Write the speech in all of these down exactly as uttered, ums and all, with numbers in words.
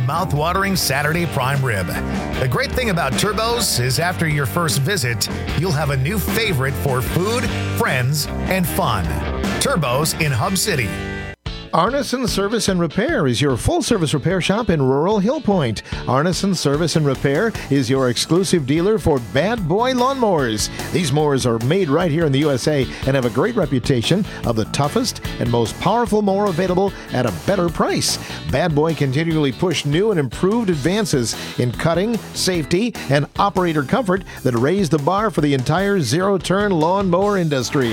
mouth-watering Saturday prime rib. The great thing about Turbos is after your first visit, you'll have a new favorite for food, friends, and fun. Turbos in Hub City. Arneson Service and Repair is your full-service repair shop in rural Hill Point. Arneson Service and Repair is your exclusive dealer for Bad Boy lawnmowers. These mowers are made right here in the U S A and have a great reputation of the toughest and most powerful mower available at a better price. Bad Boy continually push new and improved advances in cutting, safety, and operator comfort that raise the bar for the entire zero-turn lawnmower industry.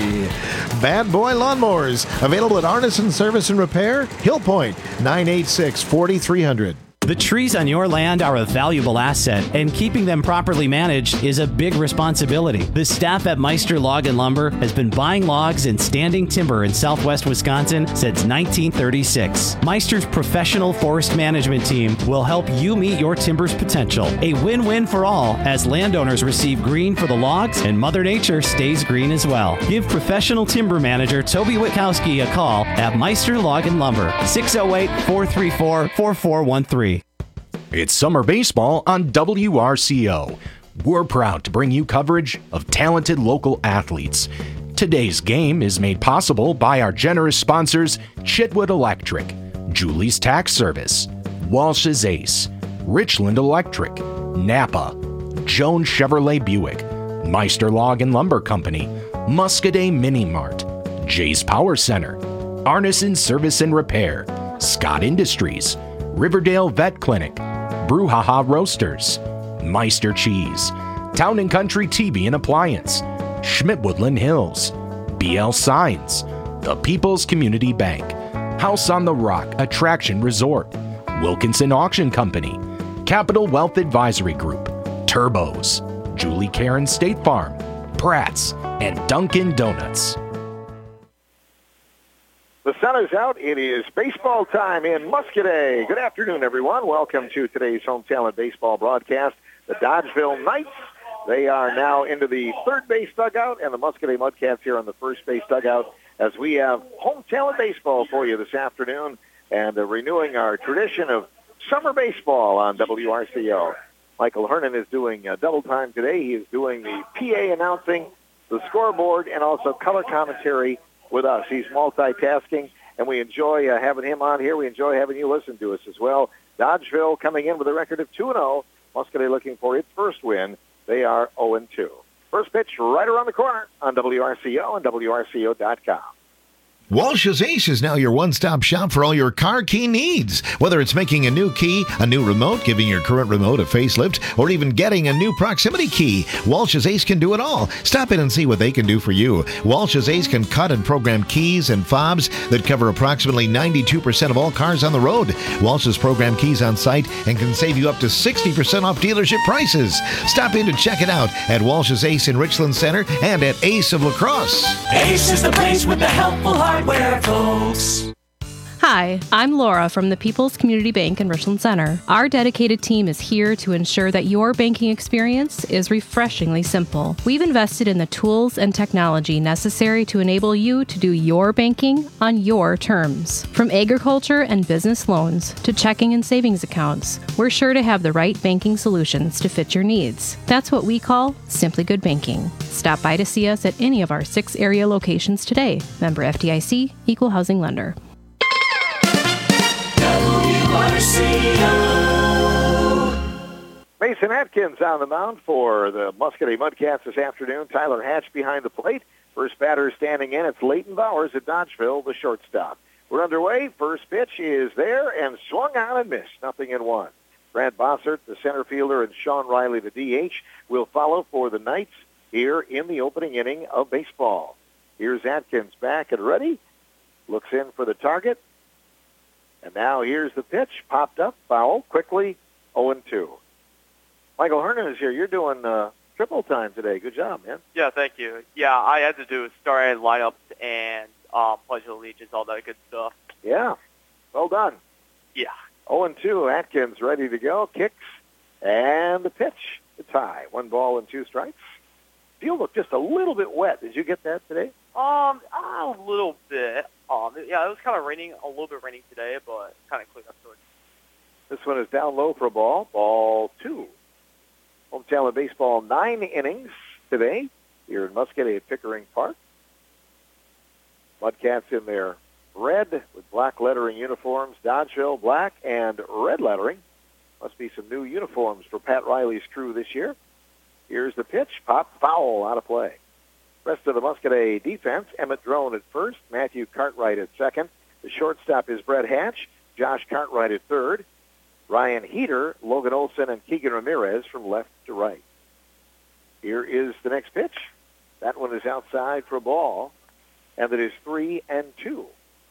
Bad Boy lawnmowers, available at Arneson Service and Repair. Hill Point, nine eight six, four three zero zero. The trees on your land are a valuable asset, and keeping them properly managed is a big responsibility. The staff at Meister Log and Lumber has been buying logs and standing timber in southwest Wisconsin since nineteen thirty-six. Meister's professional forest management team will help you meet your timber's potential. A win-win for all, as landowners receive green for the logs and Mother Nature stays green as well. Give professional timber manager Toby Witkowski a call at Meister Log and Lumber, six oh eight, four three four, four four one three. It's summer baseball on W R C O. We're proud to bring you coverage of talented local athletes. Today's game is made possible by our generous sponsors, Chitwood Electric, Julie's Tax Service, Walsh's Ace, Richland Electric, Napa, Jones Chevrolet Buick, Meister Log and Lumber Company, Muscadet Mini Mart, Jay's Power Center, Arneson Service and Repair, Scott Industries, Riverdale Vet Clinic, Brouhaha Roasters, Meister Cheese, Town and Country T V and Appliance, Schmidt Woodland Hills, B L Signs, The People's Community Bank, House on the Rock Attraction Resort, Wilkinson Auction Company, Capital Wealth Advisory Group, Turbos, Julie Karen State Farm, Pratt's, and Dunkin' Donuts. The sun is out. It is baseball time in Muscadet. Good afternoon, everyone. Welcome to today's Home Talent Baseball broadcast. The Dodgeville Knights, they are now into the third base dugout, and the Muscadet Mudcats here on the first base dugout as we have Home Talent Baseball for you this afternoon and uh, renewing our tradition of summer baseball on W R C O. Michael Hernan is doing uh, double time today. He is doing the P A announcing, the scoreboard, and also color commentary with us. He's multitasking, and we enjoy uh, having him on here. We enjoy having you listen to us as well. Dodgeville coming in with a record of two and oh. Muscadet looking for its first win. They are oh and two. First pitch right around the corner on W R C O and W R C O dot com. Walsh's Ace is now your one-stop shop for all your car key needs. Whether it's making a new key, a new remote, giving your current remote a facelift, or even getting a new proximity key, Walsh's Ace can do it all. Stop in and see what they can do for you. Walsh's Ace can cut and program keys and fobs that cover approximately ninety-two percent of all cars on the road. Walsh's program keys on site and can save you up to sixty percent off dealership prices. Stop in to check it out at Walsh's Ace in Richland Center and at Ace of La Crosse. Ace is the place with the helpful hardware, folks. Hi, I'm Laura from the People's Community Bank in Richland Center. Our dedicated team is here to ensure that your banking experience is refreshingly simple. We've invested in the tools and technology necessary to enable you to do your banking on your terms. From agriculture and business loans to checking and savings accounts, we're sure to have the right banking solutions to fit your needs. That's what we call Simply Good Banking. Stop by to see us at any of our six area locations today. Member F D I C, Equal Housing Lender. Mason Atkins on the mound for the Muscadet Mudcats this afternoon. Tyler Hatch behind the plate. First batter standing in. It's Leighton Bowers at Dodgeville, the shortstop. We're underway. First pitch is there and swung on and missed. Nothing in one. Brad Bossert, the center fielder, and Sean Riley, the D H, will follow for the Knights here in the opening inning of baseball. Here's Atkins back and ready. Looks in for the target. And now here's the pitch. Popped up, foul, quickly, oh and two. Michael Hernan is here. You're doing uh, triple time today. Good job, man. Yeah, thank you. Yeah, I had to do starting lineups and um, pledge of allegiance, all that good stuff. Yeah, well done. Yeah. oh and two, Atkins ready to go. Kicks, and the pitch, the tie. One ball and two strikes. Field looked just a little bit wet. Did you get that today? Um, a little bit. Um, yeah, it was kind of raining, a little bit raining today, but kind of cleaned up towards. This one is down low for a ball. Ball two. Home Talent Baseball, nine innings today here in Muscatine at Pickering Park. Mudcats in their red with black lettering uniforms. Dodgeville, black and red lettering. Must be some new uniforms for Pat Riley's crew this year. Here's the pitch. Pop, foul, out of play. Rest of the Muscatine defense, Emmett Drone at first, Matthew Cartwright at second. The shortstop is Brett Hatch, Josh Cartwright at third. Ryan Heater, Logan Olson, and Keegan Ramirez from left to right. Here is the next pitch. That one is outside for a ball, and it is three and two.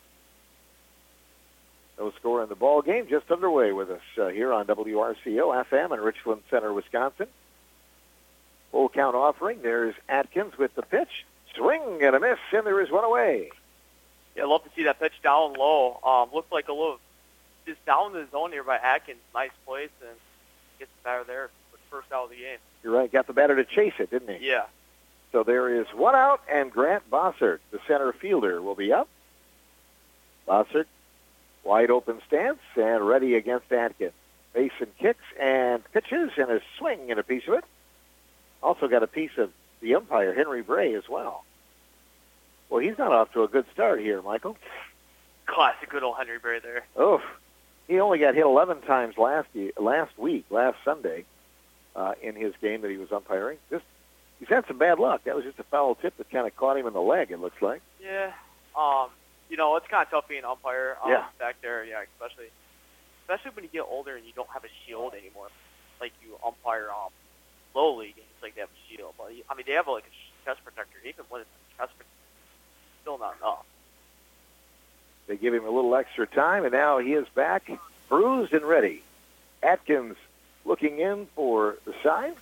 No score in the ball game. Just underway with us uh, here on W R C O F M in Richland Center, Wisconsin. Full count offering. There's Atkins with the pitch. Swing and a miss, and there is one away. Yeah, I'd love to see that pitch down low. Um, looked like a little just down the zone here by Atkins. Nice place, and gets the batter there for the first out of the game. You're right. Got the batter to chase it, didn't he? Yeah. So there is one out, and Grant Bossert, the center fielder, will be up. Bossert, wide open stance, and ready against Atkins. Mason kicks and pitches, and a swing and a piece of it. Also got a piece of the umpire, Henry Bray, as well. Well, he's not off to a good start here, Michael. Classic good old Henry Bray there. Oh, he only got hit eleven times last year, last week, last Sunday, uh, in his game that he was umpiring. Just, he's had some bad luck. That was just a foul tip that kind of caught him in the leg, it looks like. Yeah. Um, you know, it's kind of tough being an umpire um, yeah. back there, yeah, especially especially when you get older and you don't have a shield anymore. Like you umpire um, low league games, like they have a shield. But, I mean, they have like a chest protector. Even when it's a chest protector, still not enough. They give him a little extra time, and now he is back, bruised and ready. Atkins looking in for the sign.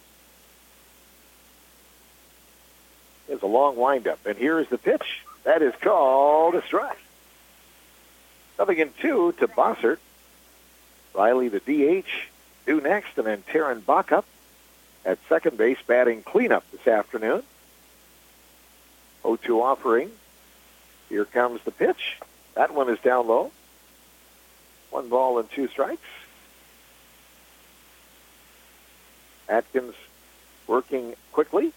There's a long windup, and here is the pitch. That is called a strike. Nothing in two to Bossert. Riley, the D H, due next, and then Taryn Backup at second base, batting cleanup this afternoon. oh two offering. Here comes the pitch. That one is down low. One ball and two strikes. Atkins working quickly.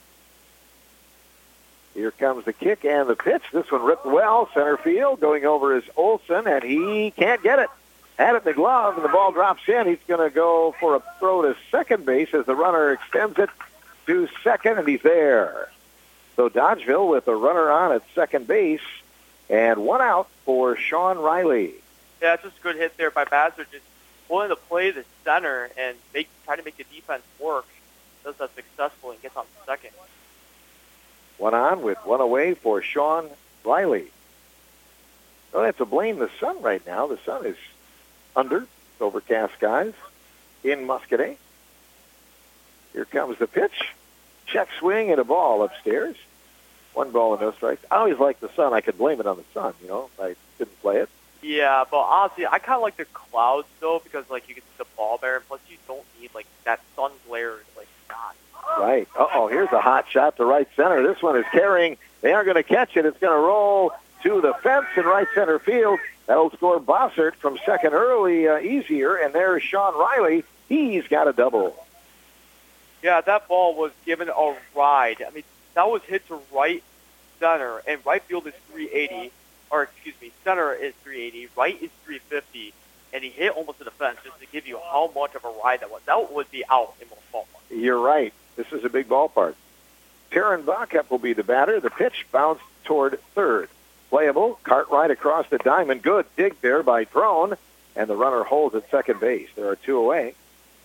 Here comes the kick and the pitch. This one ripped well, center field. Going over is Olson, and he can't get it. Had it in the glove, and the ball drops in. He's going to go for a throw to second base as the runner extends it to second, and he's there. So Dodgeville with a runner on at second base, and one out for Sean Riley. Yeah, it's just a good hit there by Bazard, just willing to play the center and make try to make the defense work. Does that successfully and gets on second. One on with one away for Sean Riley. Don't have to blame the sun right now. The sun is under overcast skies in Muscatine. Here comes the pitch. Check swing and a ball upstairs. One ball and no strikes. I always like the sun. I could blame it on the sun, you know, if I didn't play it. Yeah, but honestly, I kind of like the clouds, though, because, like, you can see the ball better, and plus you don't need, like, that sun glare is, like, not. Right. Uh-oh, here's a hot shot to right center. This one is carrying. They aren't going to catch it. It's going to roll to the fence in right center field. That'll score Bossert from second early uh, easier, and there's Sean Riley. He's got a double. Yeah, that ball was given a ride. I mean, that was hit to right center, and right field is three eighty, or excuse me, center is three eighty, right is three fifty, and he hit almost to the fence just to give you how much of a ride that was. That would be out in most ballparks. You're right. This is a big ballpark. Taryn Backup will be the batter. The pitch bounced toward third. Playable. Cartwright across the diamond. Good dig there by Drone, and the runner holds at second base. There are two away.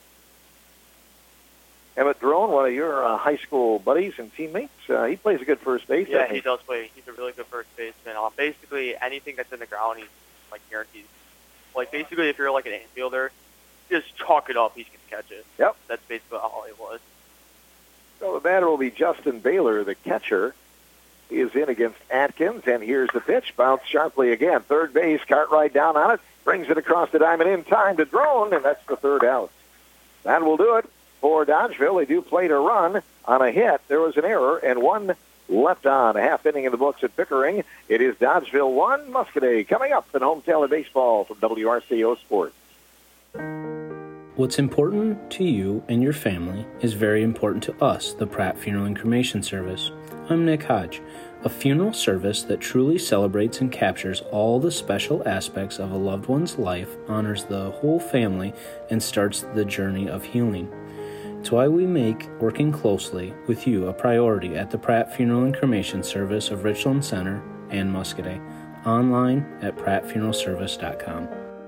Emmett Drone, one of your uh, high school buddies and teammates, uh, he plays a good first base. Yeah, he? he does play. He's a really good first baseman. Uh, basically, anything that's in the ground, he's like guaranteed. Like basically, if you're like an infielder, just chalk it up. He's gonna catch it. Yep. That's basically all it was. So the batter will be Justin Baylor, the catcher. He is in against Atkins, and here's the pitch. Bounce sharply again. Third base, Cartwright down on it. Brings it across the diamond in time to Drone, and that's the third out. That will do it for Dodgeville. They do play to run on a hit. There was an error, and one left on. A half inning in the books at Pickering. It is Dodgeville one, Muscatine coming up in Home Talent Baseball from W R C O Sports. What's important to you and your family is very important to us, the Pratt Funeral and Cremation Service. I'm Nick Hodge. A funeral service that truly celebrates and captures all the special aspects of a loved one's life, honors the whole family, and starts the journey of healing. It's why we make working closely with you a priority at the Pratt Funeral and Cremation Service of Richland Center and Muscoda. Online at pratt funeral service dot com.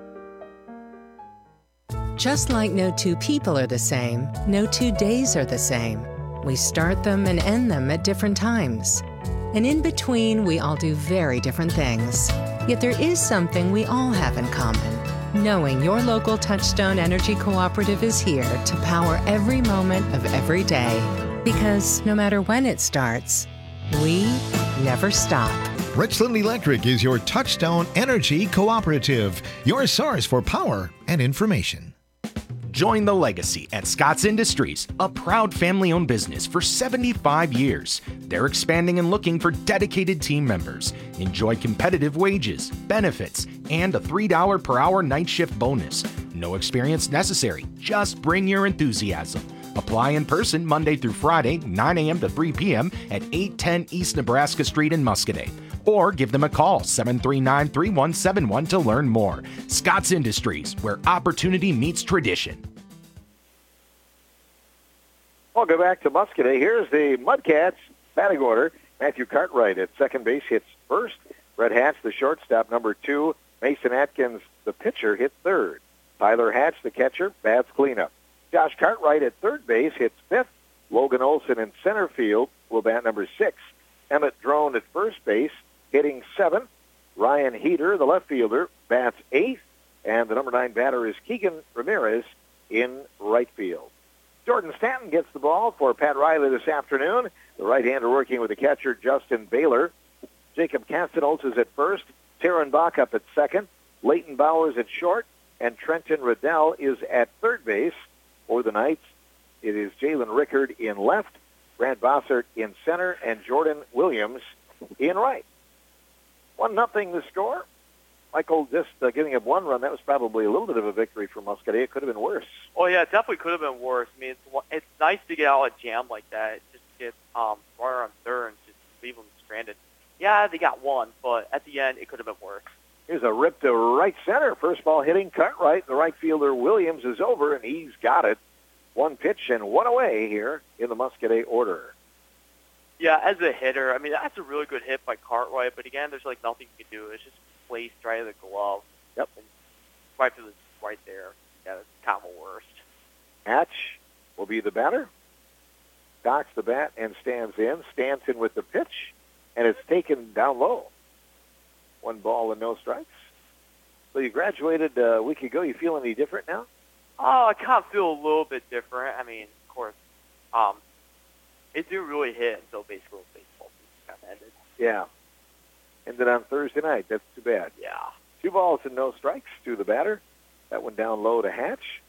Just like no two people are the same, no two days are the same. We start them and end them at different times. And in between, we all do very different things. Yet there is something we all have in common. Knowing your local Touchstone Energy Cooperative is here to power every moment of every day. Because no matter when it starts, we never stop. Richland Electric is your Touchstone Energy Cooperative, your source for power and information. Join the legacy at Scott's Industries, a proud family-owned business for seventy-five years. They're expanding and looking for dedicated team members. Enjoy competitive wages, benefits, and a three dollars per hour night shift bonus. No experience necessary. Just bring your enthusiasm. Apply in person Monday through Friday, nine a.m. to three p.m. at eight ten East Nebraska Street in Muscoda. Or give them a call, seven three nine, three one seven one, to learn more. Scott's Industries, where opportunity meets tradition. We'll go back to Muscoda. Here's the Mudcats batting order. Matthew Cartwright at second base hits first. Brett Hatch, the shortstop, number two. Mason Atkins, the pitcher, hits third. Tyler Hatch, the catcher, bats cleanup. Josh Cartwright at third base hits fifth. Logan Olson in center field will bat number six. Emmett Drone at first base, hitting seventh. Ryan Heater, the left fielder, bats eighth. And the number nine batter is Keegan Ramirez in right field. Jordan Stanton gets the ball for Pat Riley this afternoon. The right-hander working with the catcher, Justin Baylor. Jacob Castanos is at first. Taryn Bach up at second. Leighton Bowers at short. And Trenton Riddell is at third base. For the Knights, it is Jalen Rickard in left, Brad Bossert in center, and Jordan Williams in right. One nothing the score. Michael just uh, giving up one run. That was probably a little bit of a victory for Muscoda. It could have been worse. Oh, yeah, it definitely could have been worse. I mean, it's, it's nice to get out a jam like that, just to get um, runner on third and just leave them stranded. Yeah, they got one, but at the end, it could have been worse. Here's a rip to right center. First ball hitting Cartwright. The right fielder, Williams, is over, and he's got it. One pitch and one away here in the Muscoda order. Yeah, as a hitter, I mean, that's a really good hit by Cartwright, but again, there's like nothing you can do. It's just placed right of the glove. Yep. And right to the right there. Yeah, that's kind of the worst. Hatch will be the batter. Docks the bat and stands in. Stanton with the pitch, and it's taken down low. One ball and no strikes. So you graduated a week ago. You feel any different now? Oh, I kind of feel a little bit different. I mean, of course, um, it didn't really hit until basically the baseball season kind of ended. Yeah. Ended on Thursday night. That's too bad. Yeah. Two balls and no strikes to the batter. That one down low to Hatch.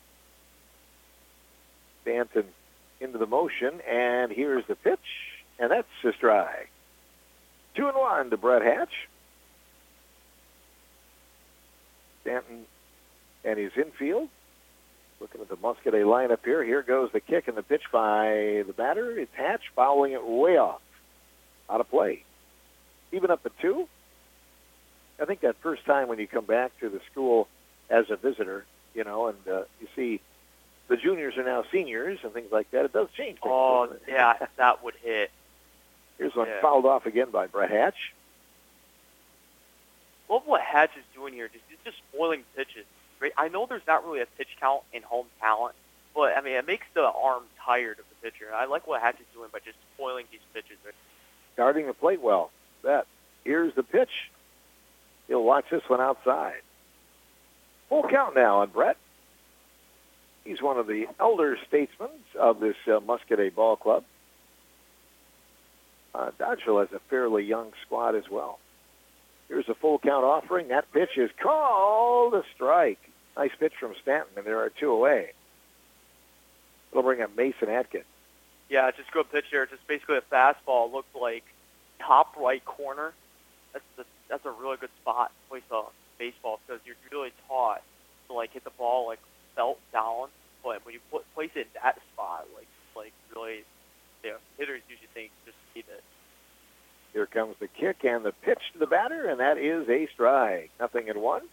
Stanton into the motion, and here's the pitch, and that's a strike. Two and one to Brett Hatch. Stanton and his infield. Looking at the Muscoda lineup here. Here goes the kick and the pitch by the batter. It's Hatch fouling it way off. Out of play. Even up at two. I think that first time when you come back to the school as a visitor, you know, and uh, you see the juniors are now seniors and things like that, it does change things. Oh, yeah, that would hit. Here's one yeah. fouled off again by Brett Hatch. Love what Hatch is doing here. Just, he's just spoiling pitches. Great. I know there's not really a pitch count in home talent, but, I mean, it makes the arm tired of the pitcher. I like what Hatch is doing by just spoiling these pitches. Guarding the plate well. That. Here's the pitch. He'll watch this one outside. Full count now on Brett. He's one of the elder statesmen of this uh, Muscoda ball club. Uh, Dodgeville has a fairly young squad as well. Here's a full count offering. That pitch is called a strike. Nice pitch from Stanton, and there are two away. It'll bring up Mason Atkins. Yeah, just good pitch there. Just basically a fastball. Looked like top right corner. That's the, that's a really good spot to place a baseball because you're really taught to like hit the ball like felt down, but when you put, place it in that spot, like like really, you know, hitters usually think just leave it. Here comes the kick and the pitch to the batter, and that is a strike. Nothing in one.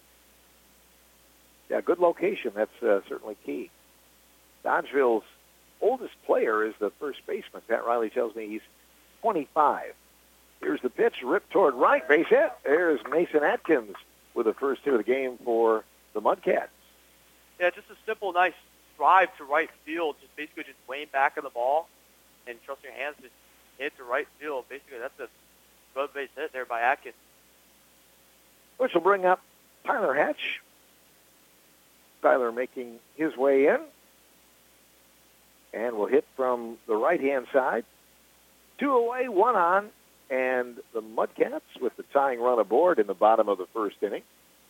Yeah, good location. That's uh, certainly key. Dodgeville's oldest player is the first baseman. Pat Riley tells me he's twenty-five. Here's the pitch, ripped toward right, base hit. There's Mason Atkins with the first hit of the game for the Mudcats. Yeah, just a simple, nice drive to right field, just basically just laying back on the ball and trusting your hands to hit to right field. Basically, that's a good base hit there by Atkins. Which will bring up Tyler Hatch. Tyler making his way in. And will hit from the right-hand side. Two away, one on, and the Mudcats with the tying run aboard in the bottom of the first inning.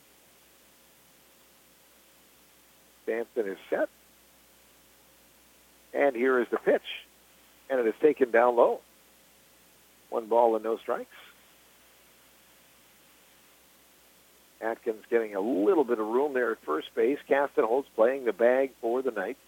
Stanton is set. And here is the pitch. And it is taken down low. One ball and no strikes. Atkins getting a little bit of room there at first base. Castenholz playing the bag for the Knights.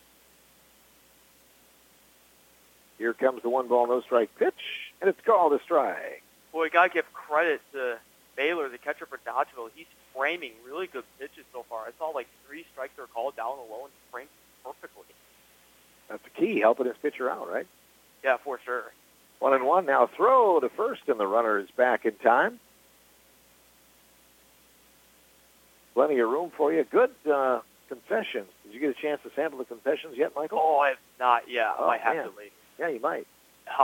Here comes the one ball, no strike pitch, and it's called a strike. Boy, you got to give credit to Baylor, the catcher for Dodgeville. He's framing really good pitches so far. I saw like three strikes that were called down the low and framed perfectly. That's the key, helping his pitcher out, right? Yeah, for sure. One and one now, throw to first, and the runner is back in time. Plenty of room for you. Good uh, concessions. Did you get a chance to sample the concessions yet, Michael? Oh, I have not yet. Oh, I might have man. to later. Yeah, you might. Huh.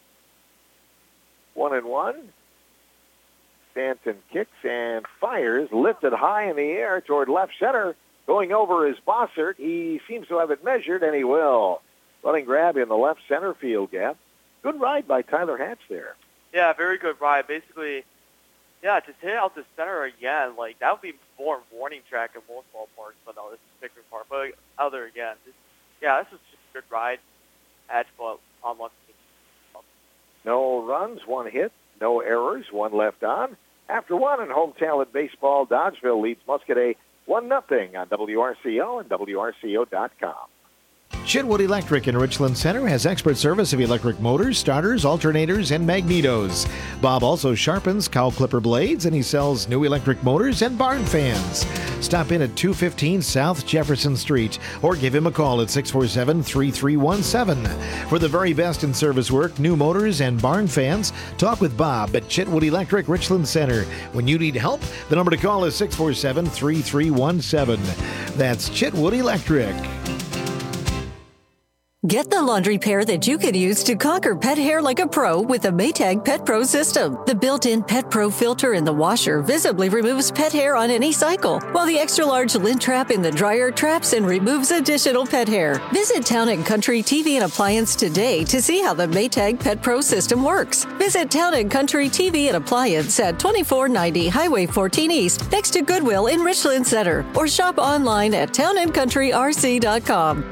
One and one. Stanton kicks and fires, lifted high in the air toward left center. Going over is Bossert. He seems to have it measured, and he will. Running grab in the left center field gap. Good ride by Tyler Hatch there. Yeah, very good ride. Basically, yeah, to hit out the center again, like that would be more warning track in most ballparks, but no, this is a bigger part. But out there again, this, yeah, this is just a good ride. Hatch, but on one. No runs, one hit, no errors, one left on. After one in home talent baseball, Dodgeville leads Muscadet one nothing on W R C O and W R C O dot com. Chitwood Electric in Richland Center has expert service of electric motors, starters, alternators, and magnetos. Bob also sharpens cow clipper blades, and he sells new electric motors and barn fans. Stop in at two fifteen South Jefferson Street or give him a call at six four seven, three three one seven. For the very best in service work, new motors, and barn fans, talk with Bob at Chitwood Electric Richland Center. When you need help, the number to call is six four seven, three three one seven. That's Chitwood Electric. Get the laundry pair that you can use to conquer pet hair like a pro with the Maytag Pet Pro system. The built-in Pet Pro filter in the washer visibly removes pet hair on any cycle, while the extra-large lint trap in the dryer traps and removes additional pet hair. Visit Town and Country T V and Appliance today to see how the Maytag Pet Pro system works. Visit Town and Country T V and Appliance at twenty-four ninety Highway fourteen East, next to Goodwill in Richland Center, or shop online at town and country r c dot com.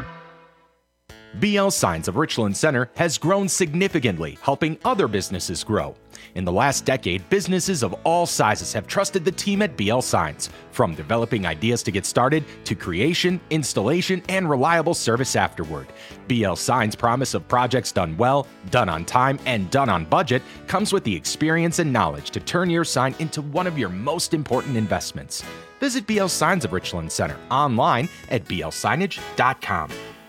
B L Signs of Richland Center has grown significantly, helping other businesses grow. In the last decade, businesses of all sizes have trusted the team at B L Signs, from developing ideas to get started to creation, installation, and reliable service afterward. B L Signs' promise of projects done well, done on time, and done on budget comes with the experience and knowledge to turn your sign into one of your most important investments. Visit B L Signs of Richland Center online at b l signage dot com.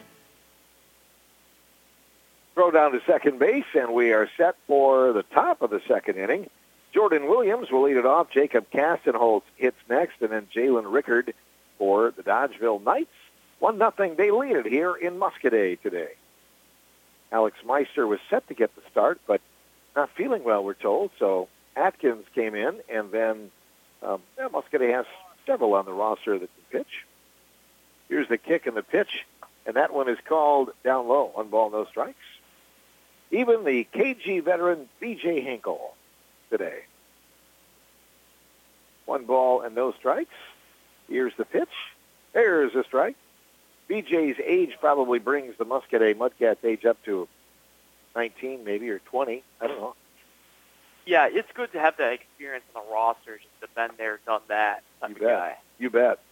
Throw down to second base, and we are set for the top of the second inning. Jordan Williams will lead it off. Jacob Castenholz hits next, and then Jalen Rickard for the Dodgeville Knights. One nothing, they lead it here in Muscadet today. Alex Meister was set to get the start, but not feeling well, we're told, so Atkins came in, and then um, yeah, Muscadet has several on the roster that can pitch. Here's the kick and the pitch, and that one is called down low. One ball, no strikes. Even the K G veteran B J Hinkle today. One ball and no strikes. Here's the pitch. There's a strike. B J's age probably brings the Muscadet Mudcats age up to nineteen maybe, or twenty. I don't know. Yeah, it's good to have that experience on the roster, just to been there, done that type You of bet. guy. You bet.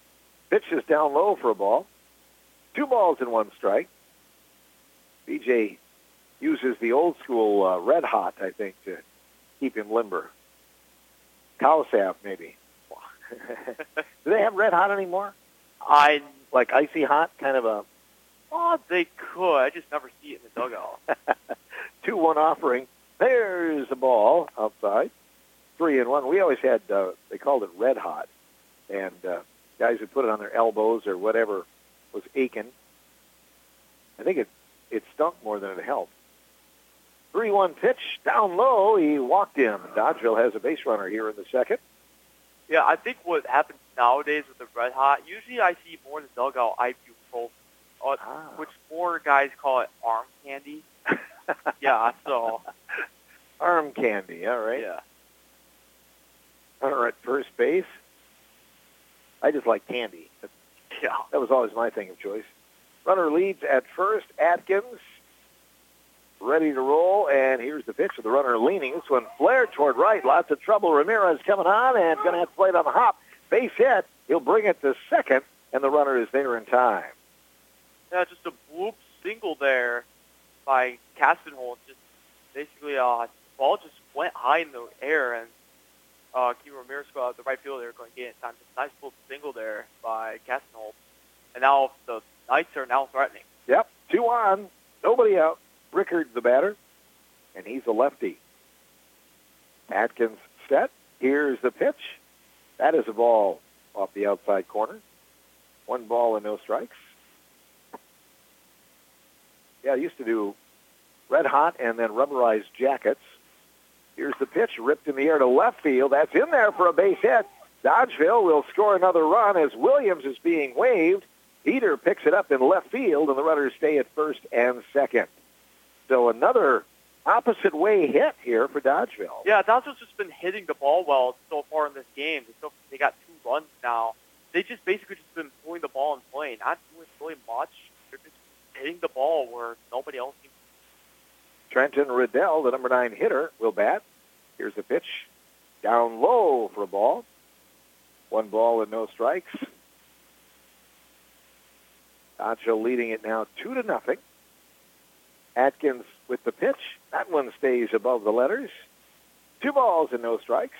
Pitch is down low for a ball. Two balls and one strike. B J uses the old school uh, red hot, I think, to keep him limber. Cow salve, maybe. Do they have red hot anymore? I Like icy hot, kind of a oh, they could. I just never see it in the dugout. two one offering. There's the ball outside. Three and one. We always had, uh, they called it red hot. And uh, guys would put it on their elbows or whatever was aching. I think it, it stunk more than it helped. three one pitch, down low. He walked in. Dodgeville has a base runner here in the second. Yeah, I think what happens nowadays with the red hot, usually I see more in the dugout ibuprofen, uh, Ah. which more guys call it arm candy. Yeah, so. Arm candy, all right. Yeah. Runner at first base. I just like candy. That, Yeah. that was always my thing of choice. Runner leads at first. Atkins ready to roll, and here's the pitch of the runner leaning. This one flared toward right. Lots of trouble. Ramirez coming on and going to have to play it on the hop. Base hit. He'll bring it to second, and the runner is there in time. Yeah, just a bloop single there by Castenholz. Just basically, uh, the ball just went high in the air, and uh, Key Ramirez, uh, the right fielder, going to get it in time. Just a nice bloop single there by Castenholz. And now the Knights are now threatening. Yep, two on, nobody out. Rickard, the batter, and he's a lefty. Atkins set. Here's the pitch. That is a ball off the outside corner. One ball and no strikes. Yeah, I used to do red hot and then rubberized jackets. Here's the pitch, ripped in the air to left field. That's in there for a base hit. Dodgeville will score another run as Williams is being waved. Peter picks it up in left field, and the runners stay at first and second. So another opposite way hit here for Dodgeville. Yeah, Dodgeville's just been hitting the ball well so far in this game. They, still, they got two runs now. They just basically just been pulling the ball and playing, not doing really much. They're just hitting the ball where nobody else seems to. Trenton Riddell, the number nine hitter, will bat. Here's the pitch. Down low for a ball. One ball and no strikes. Dodgeville leading it now two to nothing. Atkins with the pitch. That one stays above the letters. Two balls and no strikes.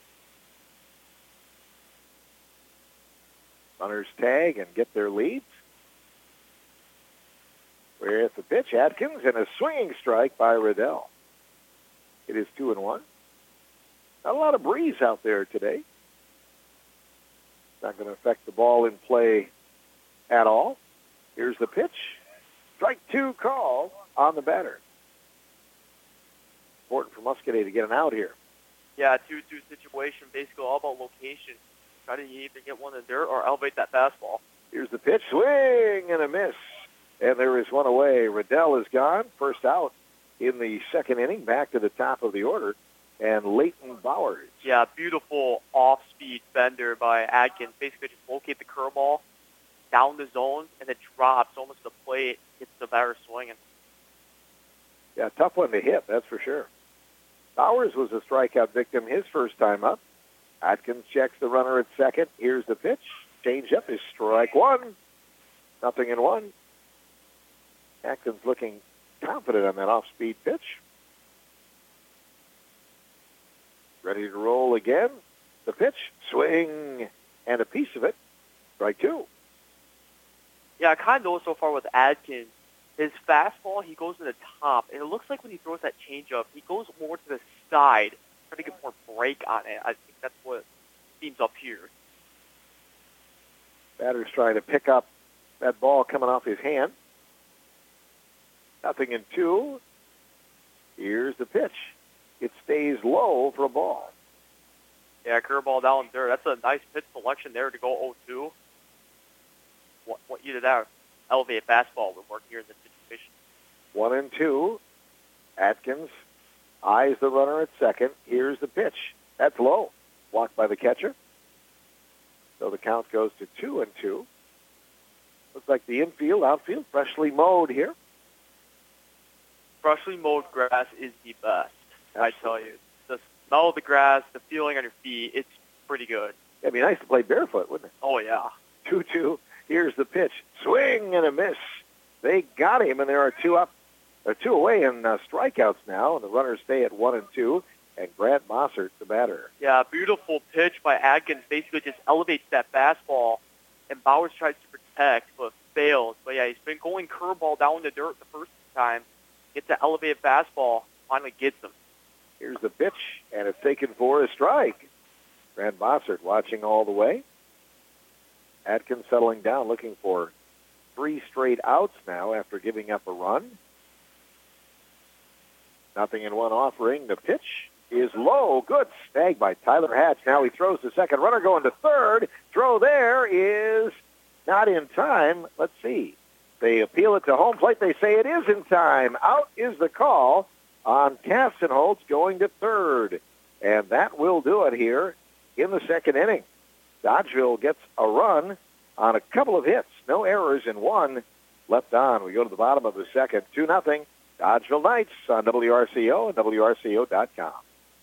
Runners tag and get their leads. We're at the pitch. Atkins and a swinging strike by Riddell. It is two and one. Not a lot of breeze out there today. Not going to affect the ball in play at all. Here's the pitch. Strike two call on the batter. Important for Muscadet to get an out here. Yeah, two two situation, basically all about location. Try to either get one in the dirt or elevate that fastball. Here's the pitch. Swing and a miss. And there is one away. Riddell is gone. First out in the second inning. Back to the top of the order. And Leighton Bowers. Yeah, beautiful off-speed bender by Atkins. Basically just locate the curveball down the zone, and it drops almost the plate, gets the batter swinging. Yeah, tough one to hit, that's for sure. Bowers was a strikeout victim his first time up. Atkins checks the runner at second. Here's the pitch. Change up is strike one. Nothing in one. Atkins looking confident on that off-speed pitch. Ready to roll again. The pitch, swing, and a piece of it. Strike two. Yeah, I kind of noticed so far with Atkins, his fastball, he goes to the top, and it looks like when he throws that changeup, he goes more to the side, trying to get more break on it. I think that's what seems up here. Batter's trying to pick up that ball coming off his hand. Nothing in two. Here's the pitch. It stays low for a ball. Yeah, curveball down there. That's a nice pitch selection there to go oh two. What, what you did that elevate fastball would work here in this situation. One and two. Atkins eyes the runner at second. Here's the pitch. That's low. Blocked by the catcher. So the count goes to two and two. Looks like the infield, outfield, freshly mowed here. Freshly mowed grass is the best, Absolutely. I tell you. The smell of the grass, the feeling on your feet, it's pretty good. It'd be nice to play barefoot, wouldn't it? Oh, yeah. two two. Here's the pitch. Swing and a miss. They got him, and there are two up, or two away in uh, strikeouts now, and the runners stay at one and two. And Grant Mossert, the batter. Yeah, beautiful pitch by Atkins. Basically just elevates that fastball, and Bowers tries to protect, but fails. But yeah, he's been going curveball down in the dirt the first time. Gets the elevated fastball, finally gets him. Here's the pitch, and it's taken for a strike. Grant Mossert watching all the way. Atkins settling down, looking for three straight outs now after giving up a run. Nothing in one offering. The pitch is low. Good snag by Tyler Hatch. Now he throws the second runner going to third. Throw there is not in time. Let's see. They appeal it to home plate. They say it is in time. Out is the call on Kastenholz going to third. And that will do it here in the second inning. Dodgeville gets a run on a couple of hits. No errors in one left on. We go to the bottom of the second. two nothing. Dodgeville Knights on W R C O and W R C O dot com.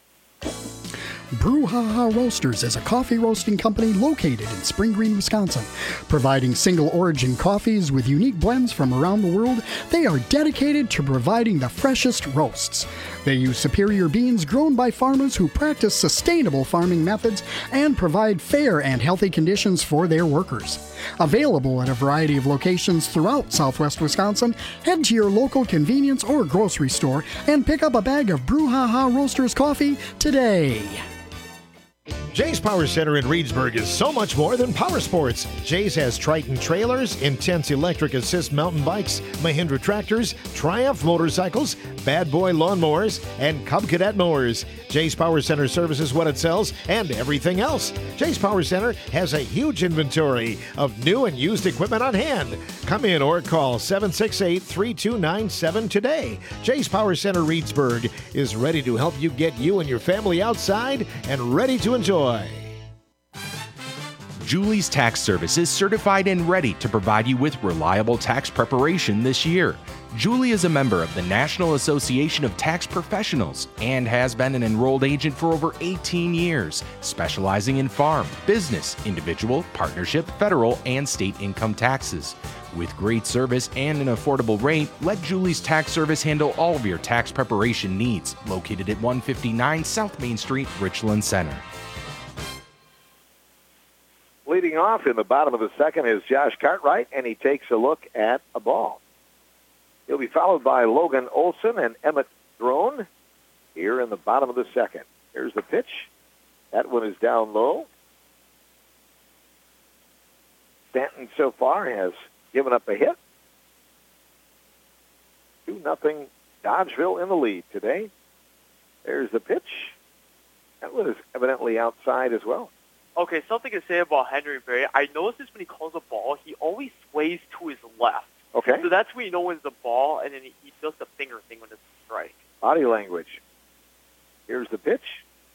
Brouhaha Roasters is a coffee roasting company located in Spring Green, Wisconsin. Providing single-origin coffees with unique blends from around the world, they are dedicated to providing the freshest roasts. They use superior beans grown by farmers who practice sustainable farming methods and provide fair and healthy conditions for their workers. Available at a variety of locations throughout southwest Wisconsin, head to your local convenience or grocery store and pick up a bag of Brouhaha Roasters coffee today. Jay's Power Center in Reedsburg is so much more than power sports. Jay's has Triton trailers, Intense electric assist mountain bikes, Mahindra tractors, Triumph motorcycles, Bad Boy lawnmowers, and Cub Cadet mowers. Jay's Power Center services what it sells and everything else. Jay's Power Center has a huge inventory of new and used equipment on hand. Come in or call seven six eight, three two nine seven today. Jay's Power Center Reedsburg is ready to help you get you and your family outside and ready to enjoy. Julie's Tax Service is certified and ready to provide you with reliable tax preparation this year. Julie is a member of the National Association of Tax Professionals and has been an enrolled agent for over eighteen years, specializing in farm, business, individual, partnership, federal, and state income taxes. With great service and an affordable rate, let Julie's Tax Service handle all of your tax preparation needs. Located at one fifty-nine South Main Street, Richland Center. Leading off in the bottom of the second is Josh Cartwright, and he takes a look at a ball. He'll be followed by Logan Olson and Emmett Drone here in the bottom of the second. Here's the pitch. That one is down low. Stanton so far has given up a hit. two nothing Dodgeville in the lead today. There's the pitch. That one is evidently outside as well. Okay, something to say about Henry Berry. I noticed this when he calls a ball, he always sways to his left. Okay. So that's when you know when it's the ball, and then he, he does the finger thing when it's a strike. Body language. Here's the pitch.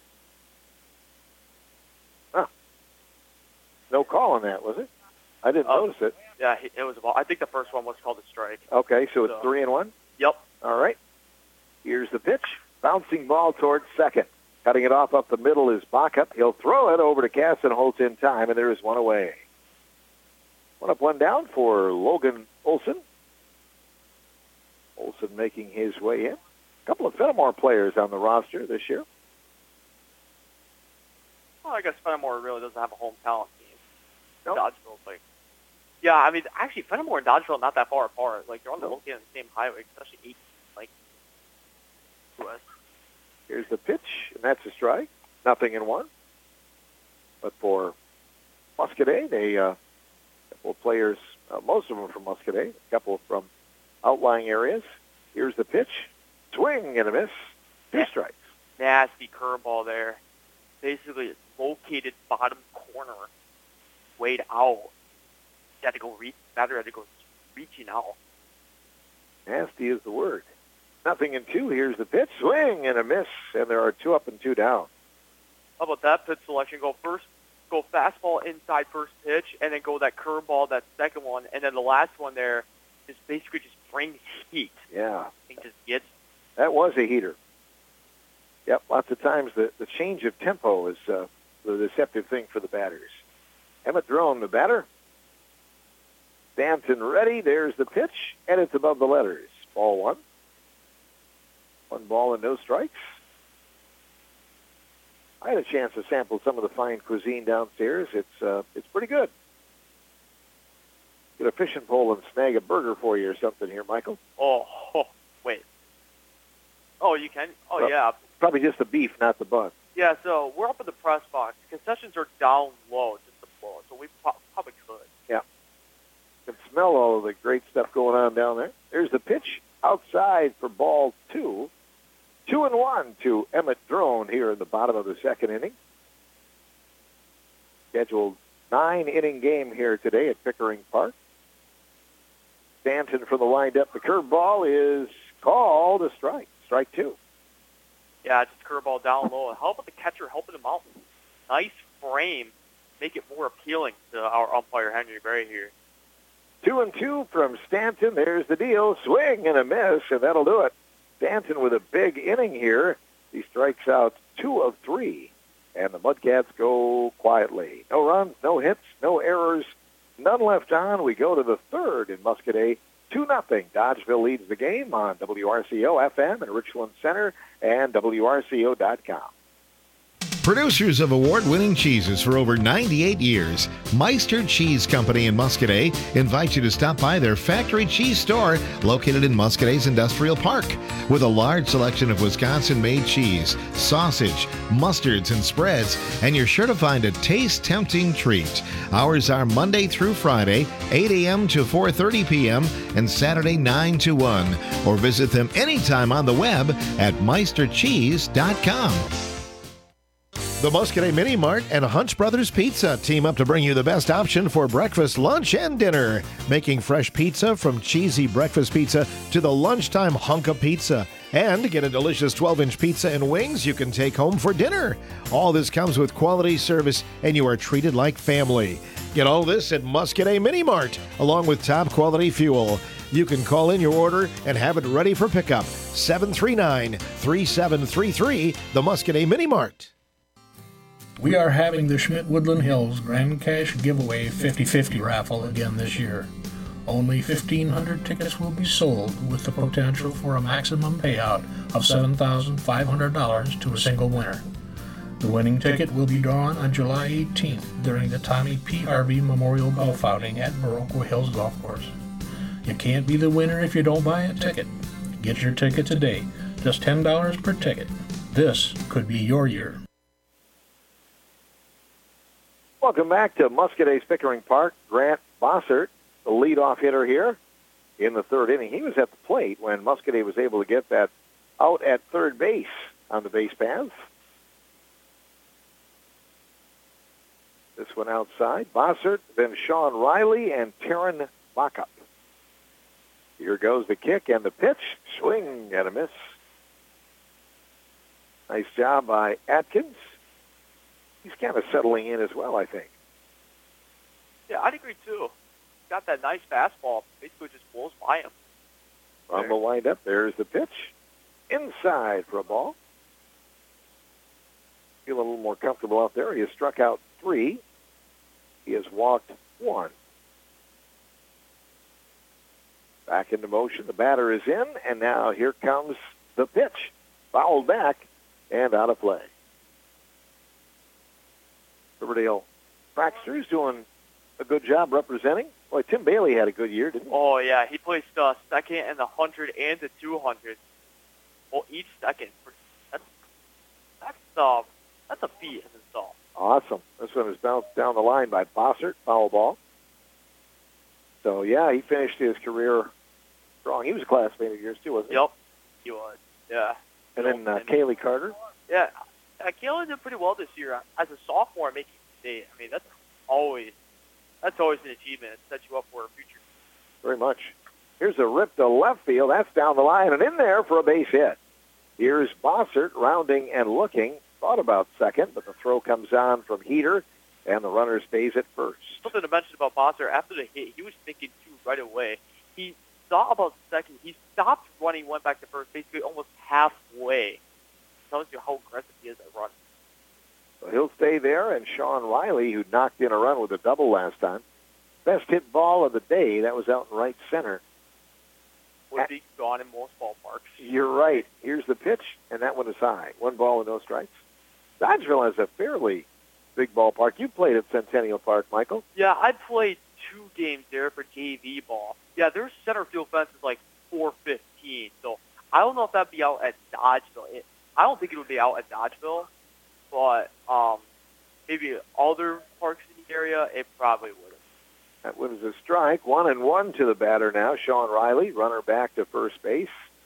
Huh. No call on that, was it? I didn't Uh, notice it. Yeah, he- it was a ball. I think the first one was called a strike. Okay, so it's So- three and one? Yep. All right. Here's the pitch. Bouncing ball towards second. Cutting it off up the middle is Backup. He'll throw it over to Kastenholz in time, and there is one away. One up, one down for Logan Olson. Olson making his way in. A couple of Fenimore players on the roster this year. Well, I guess Fenimore really doesn't have a home talent team. Nope. Dodgeville's like, yeah, I mean, actually, Fenimore and Dodgeville are not that far apart. Like, they're on the Nope. located on the same highway, especially eight, like, west. Here's the pitch, and that's a strike. Nothing in one. But for Muscadet, they uh, a couple of players, uh, most of them from Muscadet, a couple from outlying areas. Here's the pitch. Swing and a miss. Two strikes. Nasty curveball there. Basically, it's located bottom corner, weighed out. You had to go reach, batter had to go reaching out. Nasty is the word. Nothing in two. Here's the pitch. Swing and a miss, and there are two up and two down. How about that pitch selection? Go first, go fastball inside first pitch, and then go that curveball, that second one, and then the last one there is basically just brings heat. Yeah. And just gets. That was a heater. Yep, lots of times the, the change of tempo is uh, the deceptive thing for the batters. Emmett Drone, the batter, Stanton ready. There's the pitch, and it's above the letters. Ball one. One ball and no strikes. I had a chance to sample some of the fine cuisine downstairs. It's uh, it's pretty good. Get a fishing pole and snag a burger for you or something here, Michael. Oh, oh wait. Oh, you can? Oh, Well, yeah. Probably just the beef, not the bun. Yeah, so we're up in the press box. Concessions are down low, just the floor, so we pro- probably could. Yeah. You can smell all of the great stuff going on down there. There's the pitch outside for ball two. Two and one to Emmett Drone here in the bottom of the second inning. Scheduled nine-inning game here today at Pickering Park. Stanton for the windup. The curveball is called a strike. Strike two. Yeah, just curveball down low. How about the catcher helping him out? Nice frame. Make it more appealing to our umpire, Henry Berry, here. Two and two from Stanton. There's the deal. Swing and a miss, and that'll do it. Stanton with a big inning here. He strikes out two of three, and the Mudcats go quietly. No runs, no hits, no errors, none left on. We go to the third in Muscadet. two nothing. Dodgeville leads the game on W R C O F M in Richland Center and W R C O dot com. Producers of award-winning cheeses for over ninety-eight years, Meister Cheese Company in Muscadet invites you to stop by their factory cheese store located in Muscadet's Industrial Park. With a large selection of Wisconsin-made cheese, sausage, mustards, and spreads, and you're sure to find a taste-tempting treat. Hours are Monday through Friday, eight a.m. to four thirty p.m., and Saturday nine to one. Or visit them anytime on the web at meister cheese dot com. The Muscadet Mini Mart and Hunch Brothers Pizza team up to bring you the best option for breakfast, lunch, and dinner. Making fresh pizza from cheesy breakfast pizza to the lunchtime hunk of pizza. And get a delicious twelve-inch pizza and wings you can take home for dinner. All this comes with quality service, and you are treated like family. Get all this at Muscadet Mini Mart, along with top-quality fuel. You can call in your order and have it ready for pickup. seven three nine, three seven three three, the Muscadet Mini Mart. We are having the Schmidt Woodland Hills Grand Cash Giveaway fifty-fifty raffle again this year. Only fifteen hundred tickets will be sold with the potential for a maximum payout of seven thousand five hundred dollars to a single winner. The winning ticket will be drawn on July eighteenth during the Tommy P. Harvey Memorial Golf Outing at Baroque Hills Golf Course. You can't be the winner if you don't buy a ticket. Get your ticket today, just ten dollars per ticket. This could be your year. Welcome back to Muscadet's Pickering Park. Grant Bossert, the leadoff hitter here in the third inning. He was at the plate when Muscadet was able to get that out at third base on the base paths. This one outside. Bossert, then Sean Riley and Taryn Backup. Here goes the kick and the pitch. Swing and a miss. Nice job by Atkins. He's kind of settling in as well, I think. Yeah, I'd agree, too. Got that nice fastball. Basically just blows by him. On the windup, there's the pitch. Inside for a ball. Feel a little more comfortable out there. He has struck out three. He has walked one. Back into motion. The batter is in, and now here comes the pitch. Fouled back and out of play. Riverdale Praxter's doing a good job representing. Boy, Tim Bailey had a good year, didn't he? Oh, yeah. He placed uh, second in the one hundred and the two hundred. Well, each second. That's, that's, uh, that's a feat in itself. Awesome. This one is bounced down the line by Bossert, foul ball. So, yeah, he finished his career strong. He was a classmate of yours, too, wasn't he? Yep, he was. Yeah. And then uh, Kaylee Carter. Yeah. Uh, Kayla did pretty well this year as a sophomore making state. I mean, that's always that's always an achievement. It sets you up for a future. Very much. Here's a rip to left field. That's down the line and in there for a base hit. Here's Bossert rounding and looking. Thought about second, but the throw comes on from Heater, and the runner stays at first. Something to mention about Bossert, after the hit, he was thinking two right away. He saw about second. He stopped running, went back to first, basically almost halfway. Tells you how aggressive he is at running. So he'll stay there, and Sean Riley, who knocked in a run with a double last time, best hit ball of the day. That was out in right center. Would be gone in most ballparks. You're right. Here's the pitch, and that one is high. One ball and no strikes. Dodgeville has a fairly big ballpark. You played at Centennial Park, Michael. Yeah, I played two games there for J V ball. Yeah, their center field fence is like four fifteen, so I don't know if that'd be out at Dodgeville. It, I don't think it would be out at Dodgeville, but um, maybe other parks in the area, it probably would have. That was a strike. One and one to the batter now. Sean Riley, runner back to first base.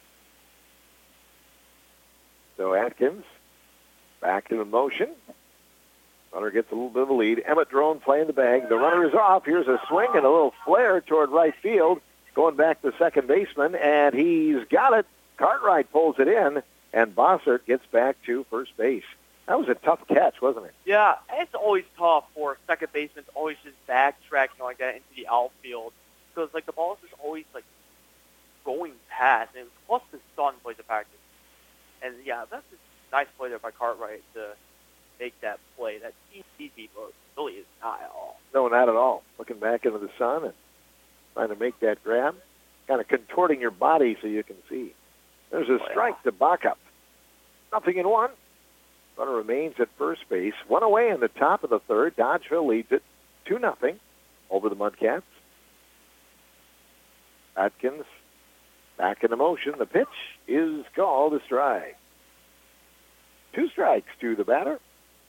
So Atkins back in motion. Runner gets a little bit of a lead. Emmett Drone playing the bag. The runner is off. Here's a swing and a little flare toward right field. Going back to second baseman, and he's got it. Cartwright pulls it in, and Bossert gets back to first base. That was a tough catch, wasn't it? Yeah, it's always tough for second basemen to always just backtrack like that into the outfield because like the ball is just always like going past, and plus the sun plays a factor. And yeah, that's a nice play there by Cartwright to make that play. That easy, but really is not at all. No, not at all. Looking back into the sun and trying to make that grab, kind of contorting your body so you can see. There's a strike to Backup. Nothing in one. Runner remains at first base. One away in the top of the third. Dodgeville leads it two nothing over the Mudcats. Atkins back into motion. The pitch is called a strike. Two strikes to the batter.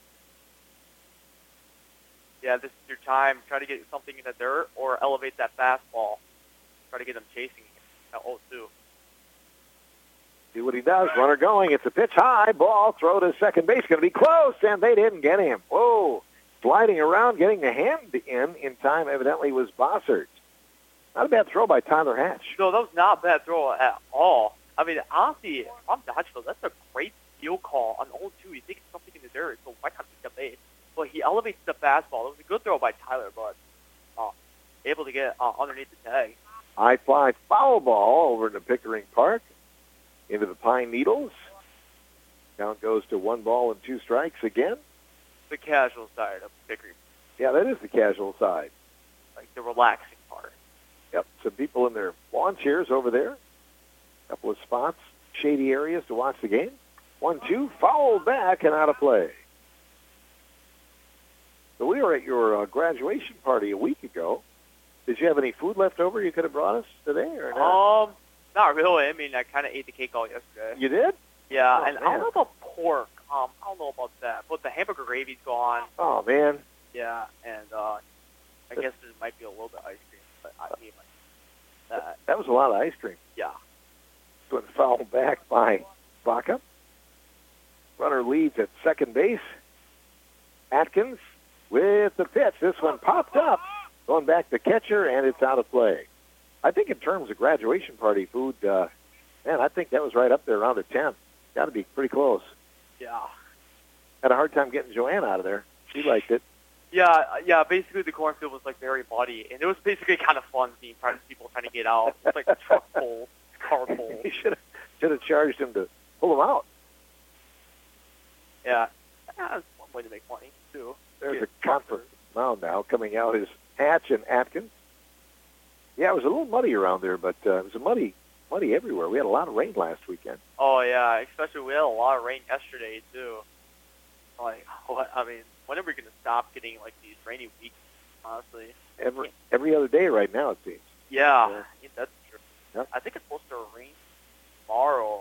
Yeah, this is your time. Try to get something in the dirt or elevate that fastball. Try to get them chasing at oh two. See what he does. Runner going. It's a pitch high. Ball. Throw to second base. Going to be close, and they didn't get him. Whoa. Sliding around, getting the hand in in time evidently was Bossert. Not a bad throw by Tyler Hatch. No, that was not a bad throw at all. I mean, honestly, if I'm Dodgeville, that's a great field call on oh two. You think it's something in the dirt, so why not take the base? But he elevates the fastball. It was a good throw by Tyler, but uh, able to get uh, underneath the tag. High fly foul ball over into Pickering Park. Into the Pine Needles. Count goes to one ball and two strikes again. The casual side of Pickering. Yeah, that is the casual side. Like the relaxing part. Yep, some people in their lawn chairs over there. A couple of spots, shady areas to watch the game. One, two, foul back and out of play. So we were at your uh, graduation party a week ago. Did you have any food left over you could have brought us today or not? Um, not really. I mean, I kind of ate the cake all yesterday. You did? Yeah, Oh, and I man. don't know about pork. Um, I don't know about that. But the hamburger gravy's gone. Oh, man. Yeah, and uh, I guess there might be a little bit of ice cream, but I mean, like that. That was a lot of ice cream. Yeah. Went foul back by Baca. Runner leads at second base. Atkins with the pitch. This one popped up. Going back to catcher, and it's out of play. I think in terms of graduation party food, uh, man, I think that was right up there around a ten. Got to be pretty close. Yeah. Had a hard time getting Joanne out of there. She liked it. Yeah, yeah. Basically, the cornfield was like very muddy, and it was basically kind of fun seeing people trying to get out. It was like a truck full, car full. You should have should have charged him to pull him out. Yeah, yeah, that's one way to make money too. There's Get a conference mound now coming out is Hatch and Atkins. Yeah, it was a little muddy around there, but uh, it was a muddy, muddy everywhere. We had a lot of rain last weekend. Oh yeah, especially we had a lot of rain yesterday too. Like, what? I mean, when are we gonna stop getting like these rainy weeks? Honestly. Every every other day right now, it seems. Yeah, yeah that's true. Yep. I think it's supposed to rain tomorrow.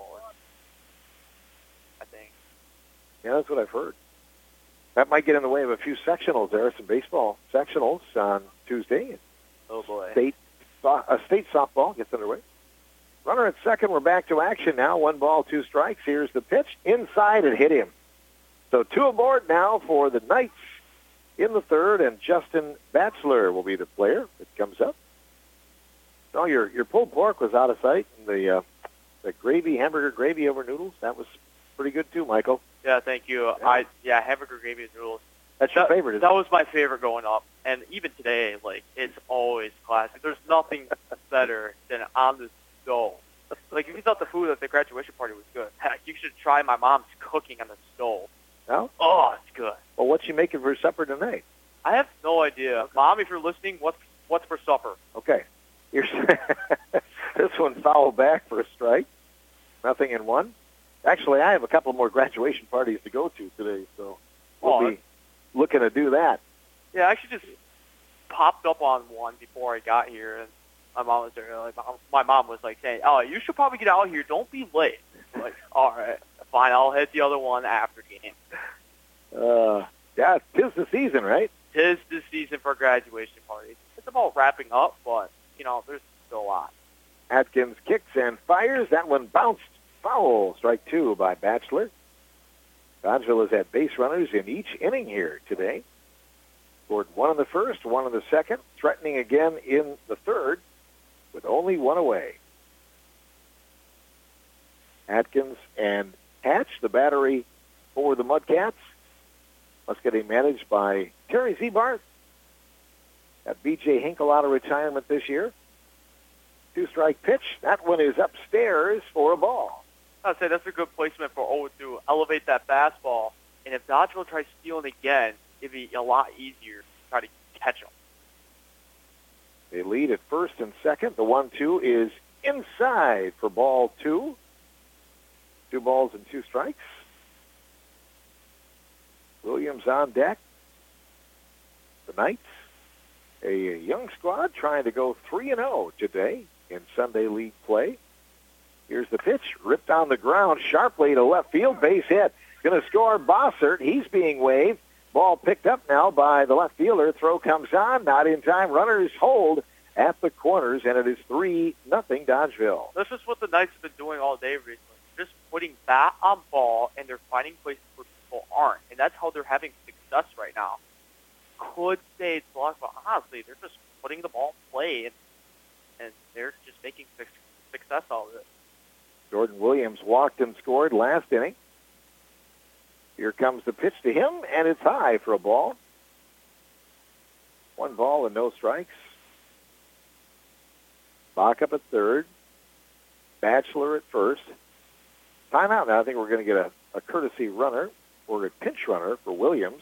I think. Yeah, that's what I've heard. That might get in the way of a few sectionals. There are some baseball sectionals on Tuesday. Oh boy. State, uh, state softball gets underway. Runner at second. We're back to action now. One ball, two strikes. Here's the pitch. Inside, it hit him. So two aboard now for the Knights in the third, and Justin Batzler will be the player that comes up. No, your your pulled pork was out of sight. And the uh, the gravy, hamburger gravy over noodles, that was pretty good too, Michael. Yeah, thank you. Yeah. I yeah, hamburger gravy and noodles. That's that, your favorite, isn't That it? was my favorite going up, and even today, like it's always classic. There's nothing better than on the stove. Like if you thought the food at the graduation party was good, heck, you should try my mom's cooking on the stove. No? Oh, it's good. Well, what's she making for supper tonight? I have no idea, Mom. If you're listening, what's What's for supper? Okay. Here's this one fouled back for a strike. Nothing in one. Actually, I have a couple more graduation parties to go to today, so we'll Oh, be looking to do that. Yeah, I actually just popped up on one before I got here, and my mom was there. Like, my mom was like saying, "Oh, you should probably get out here. Don't be late." I'm like, all right, fine. I'll hit the other one after the game. Uh, yeah, tis the season, right? Tis the season for graduation parties. It's about wrapping up, but you know, there's still a lot. Atkins kicks and fires. That one bounced foul. Strike two by Batchelor. Dodgeville has had base runners in each inning here today. Scored one in the first, one in the second, threatening again in the third with only one away. Atkins and Hatch, the battery for the Mudcats. Muscatine managed by Terry Zebart. Got B J Hinkle out of retirement this year. Two-strike pitch. That one is upstairs for a ball. I'd say that's a good placement for Owen to elevate that fastball. And if Dodgeville tries stealing again, it'd be a lot easier to try to catch them. They lead at first and second. The one two is inside for ball two. Two balls and two strikes. Williams on deck. The Knights, a young squad trying to go three and oh today in Sunday League play. Here's the pitch, ripped on the ground sharply to left field, base hit. Going to score Bossert. He's being waved. Ball picked up now by the left fielder. Throw comes on, not in time. Runners hold at the corners, and it is three nothing Dodgeville. This is what the Knights have been doing all day recently. Just putting bat on ball, and they're finding places where people aren't. And that's how they're having success right now. Could say it's luck, but honestly, they're just putting the ball in play, and, and they're just making success out of it. Jordan Williams walked and scored last inning. Here comes the pitch to him, and it's high for a ball. One ball and no strikes. Bach up at third. Batchelor at first. Timeout now. I think we're going to get a, a courtesy runner or a pinch runner for Williams.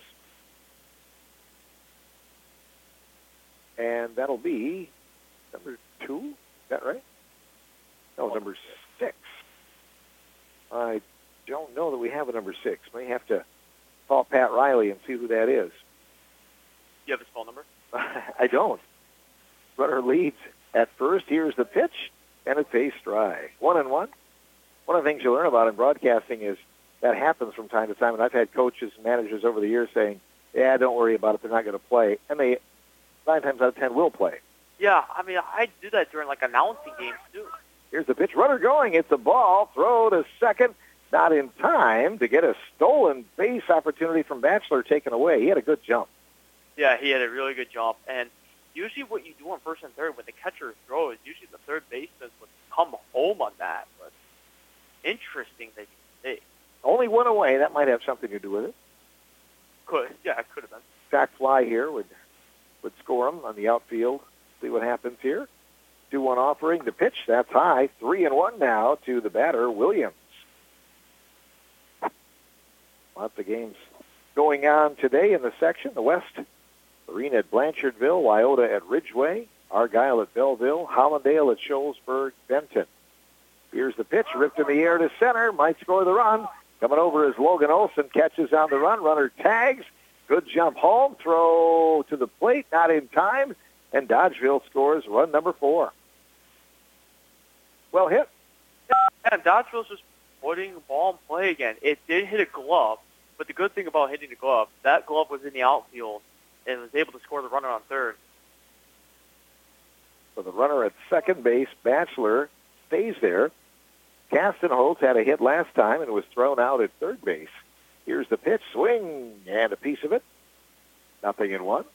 And that'll be number two. Is that right? No, number six. I don't know that we have a number six. May have to call Pat Riley and see who that is. You have his phone number? I don't. Runner leads at first. Here's the pitch, and it's a strike. One and one. One of the things you learn about in broadcasting is that happens from time to time, and I've had coaches and managers over the years saying, yeah, don't worry about it, they're not going to play. And they, nine times out of ten, will play. Yeah, I mean, I do that during, like, announcing games, too. Here's the pitch. Runner going. It's a ball. Throw to second. Not in time to get a stolen base opportunity from Batchelor taken away. He had a good jump. Yeah, he had a really good jump. And usually what you do on first and third when the catcher throws, usually the third baseman would come home on that. But interesting that he did. Only one away. That might have something to do with it. Could. Yeah, it could have been. Sack fly here would, would score him on the outfield. See what happens here. two one offering. The pitch, that's high. Three and one now to the batter, Williams. Lots of games going on today in the section. The West, Marine at Blanchardville, Wyota at Ridgeway, Argyle at Belleville, Hollandale at Sholesburg, Benton. Here's the pitch, ripped in the air to center, might score the run. Coming over is Logan Olson, catches on the run, runner tags. Good jump home, throw to the plate, not in time, and Dodgeville scores run number four. Well hit. And Dodgeville's just putting the ball in play again. It did hit a glove, but the good thing about hitting the glove, that glove was in the outfield and was able to score the runner on third. So the runner at second base, Batchelor, stays there. Caston Holtz had a hit last time and was thrown out at third base. Here's the pitch, swing, and a piece of it. Nothing in one.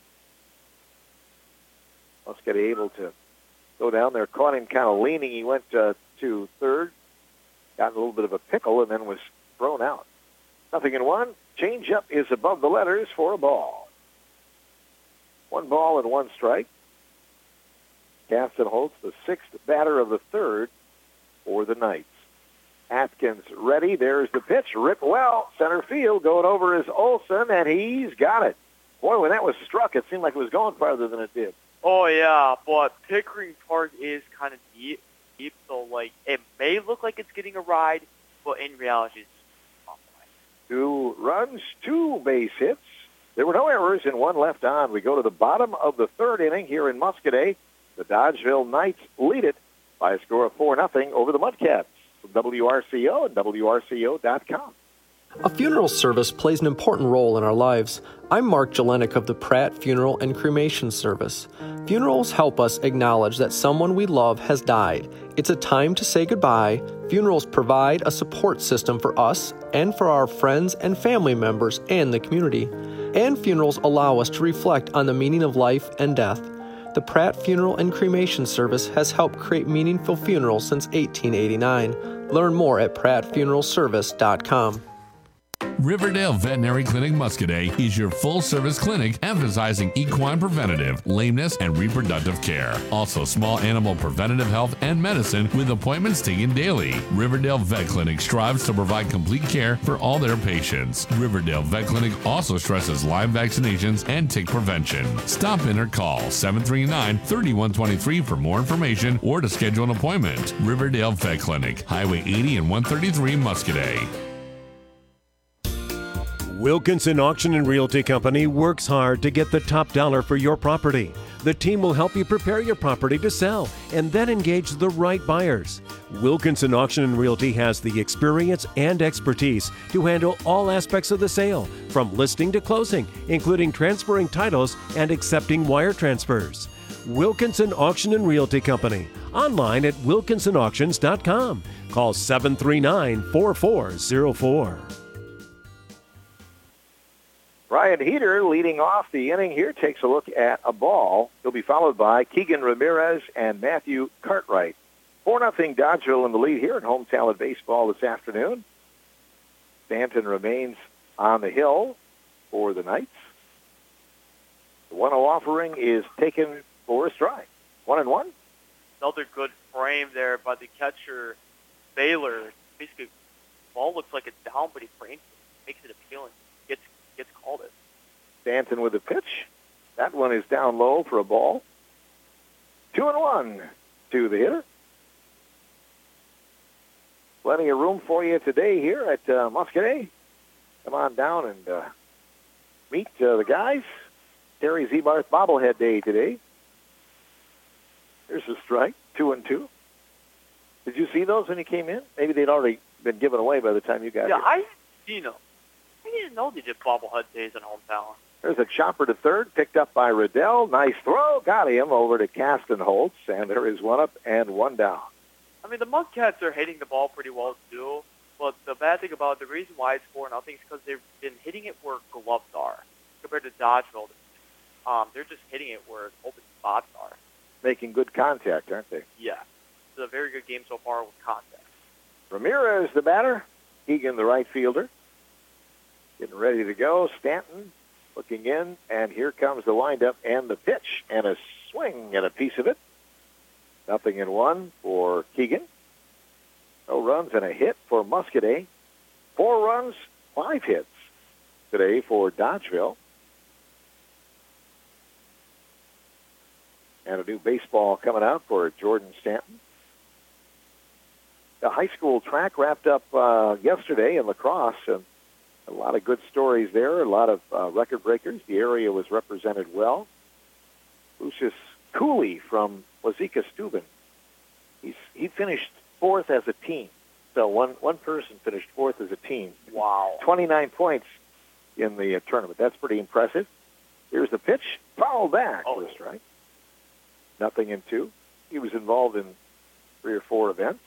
Muscat able to go down there, caught him kind of leaning. He went uh, to third. Got in a little bit of a pickle and then was thrown out. Nothing in one. Changeup is above the letters for a ball. One ball and one strike. Caston Holtz, the sixth batter of the third for the Knights. Atkins ready. There's the pitch. Ripped well. Center field. Going over is Olson, and he's got it. Boy, when that was struck, it seemed like it was going farther than it did. Oh, yeah, but Pickering Park is kind of deep, deep, so, like, it may look like it's getting a ride, but in reality, it's not. Two runs, two base hits. There were no errors and one left on. We go to the bottom of the third inning here in Muscadet. The Dodgeville Knights lead it by a score of four nothing over the Mudcats from W R C O and W R C O dot com. A funeral service plays an important role in our lives. I'm Mark Jelenic of the Pratt Funeral and Cremation Service. Funerals help us acknowledge that someone we love has died. It's a time to say goodbye. Funerals provide a support system for us and for our friends and family members and the community. And funerals allow us to reflect on the meaning of life and death. The Pratt Funeral and Cremation Service has helped create meaningful funerals since eighteen eighty-nine. Learn more at pratt funeral service dot com. Riverdale Veterinary Clinic Muscadet is your full-service clinic emphasizing equine preventative, lameness, and reproductive care. Also, small animal preventative health and medicine with appointments taken daily. Riverdale Vet Clinic strives to provide complete care for all their patients. Riverdale Vet Clinic also stresses Lyme vaccinations and tick prevention. Stop in or call seven three nine, three one two three for more information or to schedule an appointment. Riverdale Vet Clinic, Highway eighty and one thirty-three, Muscadet. Wilkinson Auction and Realty Company works hard to get the top dollar for your property. The team will help you prepare your property to sell and then engage the right buyers. Wilkinson Auction and Realty has the experience and expertise to handle all aspects of the sale, from listing to closing, including transferring titles and accepting wire transfers. Wilkinson Auction and Realty Company, online at wilkinson auctions dot com. Call seven three nine, four four zero four. Ryan Heater leading off the inning here takes a look at a ball. He'll be followed by Keegan Ramirez and Matthew Cartwright. four nothing Dodgeville in the lead here in Home Talent Baseball this afternoon. Stanton remains on the hill for the Knights. The one oh offering is taken for a strike. One and one. Another good frame there by the catcher, Baylor. Basically, the ball looks like it's down, but he frames it, makes it appealing. Gets gets called it. Stanton with a pitch. That one is down low for a ball. Two and one to the hitter. Plenty of room for you today here at uh, Muscadet. Come on down and uh, meet uh, the guys. Terry Zebarth bobblehead day today. There's a strike, two and two. Did you see those when you came in? Maybe they'd already been given away by the time you got yeah, here. I you know. I didn't know they did bobblehead days in hometown. There's a chopper to third, picked up by Riddell. Nice throw. Got him over to Caston Holtz, and there is one up and one down. I mean, the Mudcats are hitting the ball pretty well, too. But the bad thing about it, the reason why it's four nothing is because they've been hitting it where gloves are. Compared to Dodgeville, um, they're just hitting it where open spots are. Making good contact, aren't they? Yeah. It's a very good game so far with contact. Ramirez, the batter. Keegan, the right fielder. Getting ready to go. Stanton looking in, and here comes the windup and the pitch, and a swing and a piece of it. Nothing in one for Keegan. No runs and a hit for Muscadet. Four runs, five hits today for Dodgeville. And a new baseball coming out for Jordan Stanton. The high school track wrapped up uh, yesterday in lacrosse, and a lot of good stories there, a lot of uh, record breakers. The area was represented well. Lucius Cooley from Wazeeka Steuben. He's, he finished fourth as a team. So one, one person finished fourth as a team. Wow. twenty-nine points in the uh, tournament. That's pretty impressive. Here's the pitch. Foul back oh. for a strike. Nothing in two. He was involved in three or four events.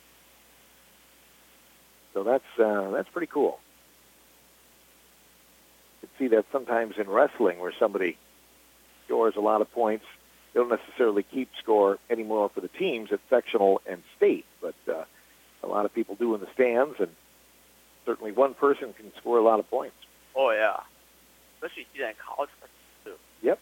So that's uh, that's pretty cool. You can see that sometimes in wrestling where somebody scores a lot of points. They don't necessarily keep score anymore for the teams at sectional and state, but uh, a lot of people do in the stands, and certainly one person can score a lot of points. Oh, yeah. Especially you see that in college, too. Yep.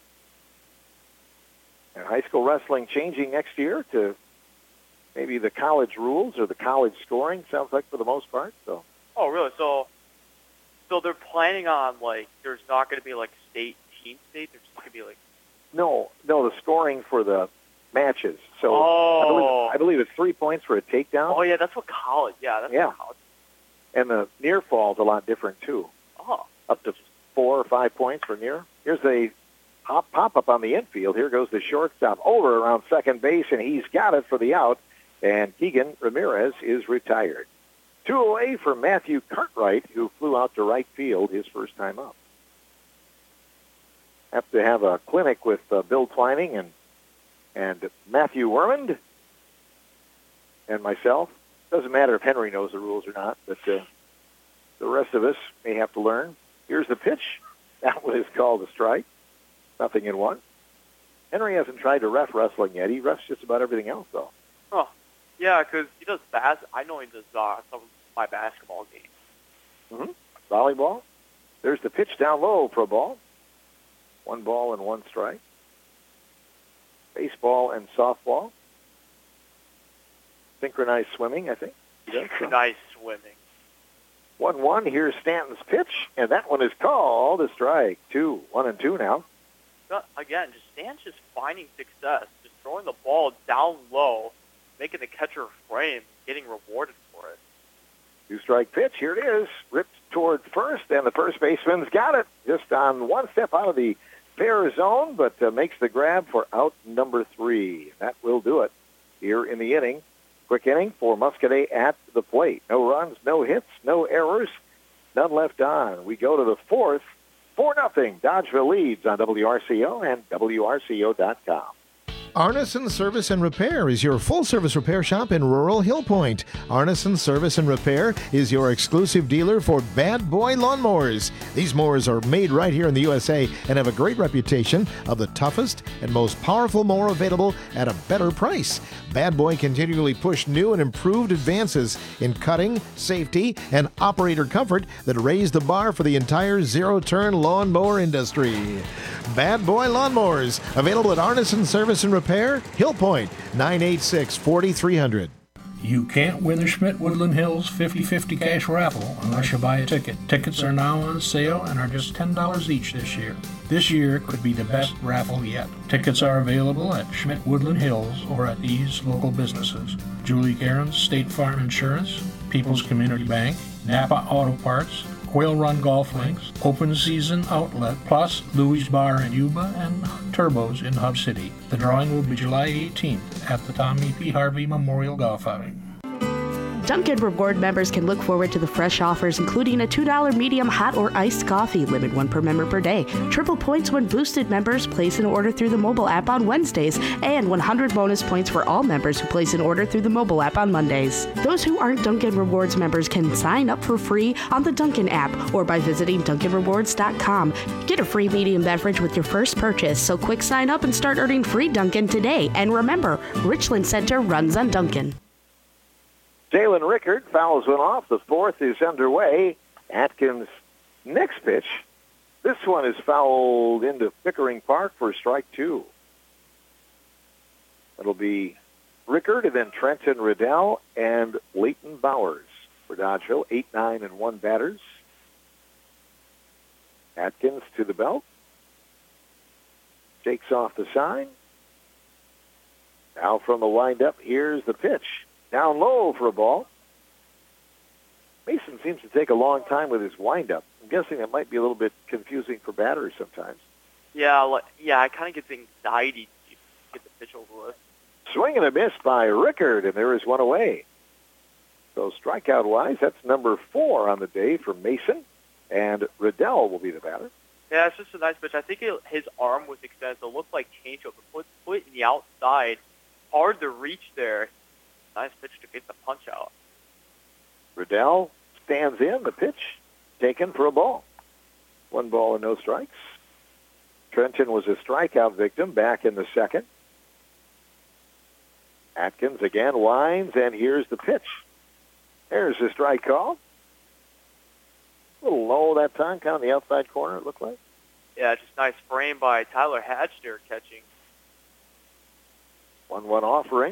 And high school wrestling changing next year to maybe the college rules or the college scoring, sounds like, for the most part. So. Oh, really? So so they're planning on, like, there's not going to be, like, state, team state? There's just going to be, like, No, no, the scoring for the matches. So Oh. I, believe, I believe it's three points for a takedown. Oh, yeah, that's what college. Yeah, that's Yeah. what college. And the near fall is a lot different, too. Oh. Up to four or five points for near. Here's a pop, pop-up on the infield. Here goes the shortstop over around second base, and he's got it for the out. And Keegan Ramirez is retired. Two away for Matthew Cartwright, who flew out to right field his first time up. Have to have a clinic with uh, Bill Twining and and Matthew Wermond and myself. Doesn't matter if Henry knows the rules or not, but uh, the rest of us may have to learn. Here's the pitch. That one is called a strike. Nothing in one. Henry hasn't tried to ref wrestling yet. He refs just about everything else, though. Oh, yeah, because he does bas. I know he does uh, some of my basketball games. Mm-hmm. Volleyball. There's the pitch down low for a ball. One ball and one strike. Baseball and softball. Synchronized swimming, I think. He does, so. Nice swimming. one one. Here's Stanton's pitch, and that one is called a strike. Two. One and two now. But again, just Stan's just finding success, just throwing the ball down low, making the catcher frame, getting rewarded for it. Two-strike pitch. Here it is. Ripped toward first, and the first baseman's got it. Just on one step out of the fair zone, but uh, makes the grab for out number three. That will do it here in the inning. Quick inning for Muscadet at the plate. No runs, no hits, no errors, none left on. We go to the fourth. four nothing. Dodgeville leads on W R C O and W R C O dot com. Arneson Service and Repair is your full-service repair shop in rural Hill Point. Arneson Service and Repair is your exclusive dealer for Bad Boy lawnmowers. These mowers are made right here in the U S A and have a great reputation of the toughest and most powerful mower available at a better price. Bad Boy continually push new and improved advances in cutting, safety, and operator comfort that raise the bar for the entire zero-turn lawnmower industry. Bad Boy lawnmowers, available at Arneson Service and Repair, Hill Point, nine eight six, four three zero zero. You can't win the Schmidt Woodland Hills fifty fifty cash raffle unless you buy a ticket. Tickets are now on sale and are just ten dollars each this year. This year could be the best raffle yet. Tickets are available at Schmidt Woodland Hills or at these local businesses: Julie Cairns State Farm Insurance, People's Community Bank, Napa Auto Parts, Quail Run Golf Links, Open Season Outlet, plus Louis Bar in Yuba and Turbos in Hub City. The drawing will be July eighteenth at the Tommy P. Harvey Memorial Golf Outing. Dunkin' Reward members can look forward to the fresh offers, including a two dollar medium hot or iced coffee, limit one per member per day, triple points when boosted members place an order through the mobile app on Wednesdays, and one hundred bonus points for all members who place an order through the mobile app on Mondays. Those who aren't Dunkin' Rewards members can sign up for free on the Dunkin' app or by visiting Dunkin Rewards dot com. Get a free medium beverage with your first purchase, so quick sign up and start earning free Dunkin' today. And remember, Richland Center runs on Dunkin'. Jalen Rickard fouls one off. The fourth is underway. Atkins' next pitch. This one is fouled into Pickering Park for strike two. It'll be Rickard and then Trenton Riddell and Leighton Bowers for Dodgeville. Eight, nine, and one batters. Atkins to the belt. Shakes off the sign. Now from the windup, here's the pitch. Down low for a ball. Mason seems to take a long time with his windup. I'm guessing that might be a little bit confusing for batters sometimes. Yeah, like, yeah, I kind of get the anxiety to get the pitch over with. Swing and a miss by Rickard, and there is one away. So strikeout-wise, that's number four on the day for Mason, and Riddell will be the batter. Yeah, it's just a nice pitch. I think it, his arm was extended, so it looked like changeup. The foot, foot in the outside, hard to reach there. Nice pitch to get the punch out. Riddell stands in. The pitch taken for a ball. One ball and no strikes. Trenton was a strikeout victim back in the second. Atkins again winds, and here's the pitch. There's the strike call. A little low that time, kind of the outside corner, it looked like. Yeah, just nice frame by Tyler Hatch there catching. one one offering.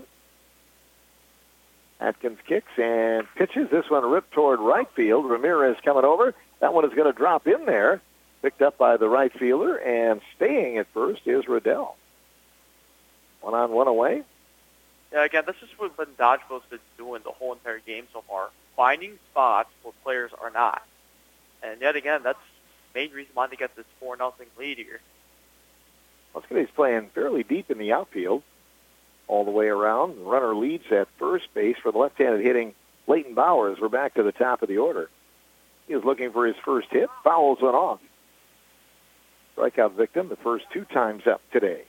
Atkins kicks and pitches. This one ripped toward right field. Ramirez coming over. That one is going to drop in there. picked up by the right fielder, and staying at first is Riddell. One on, one away. Yeah, again, this is what Dodgeville's been doing the whole entire game so far, finding spots where players are not. And yet again, that's the main reason why they get this four nothing lead here. Muscade's playing fairly deep in the outfield all the way around. The runner leads at first base for the left-handed hitting Leighton Bowers. We're back to the top of the order. He was looking for his first hit. Fouls went off. Strikeout victim the first two times up today.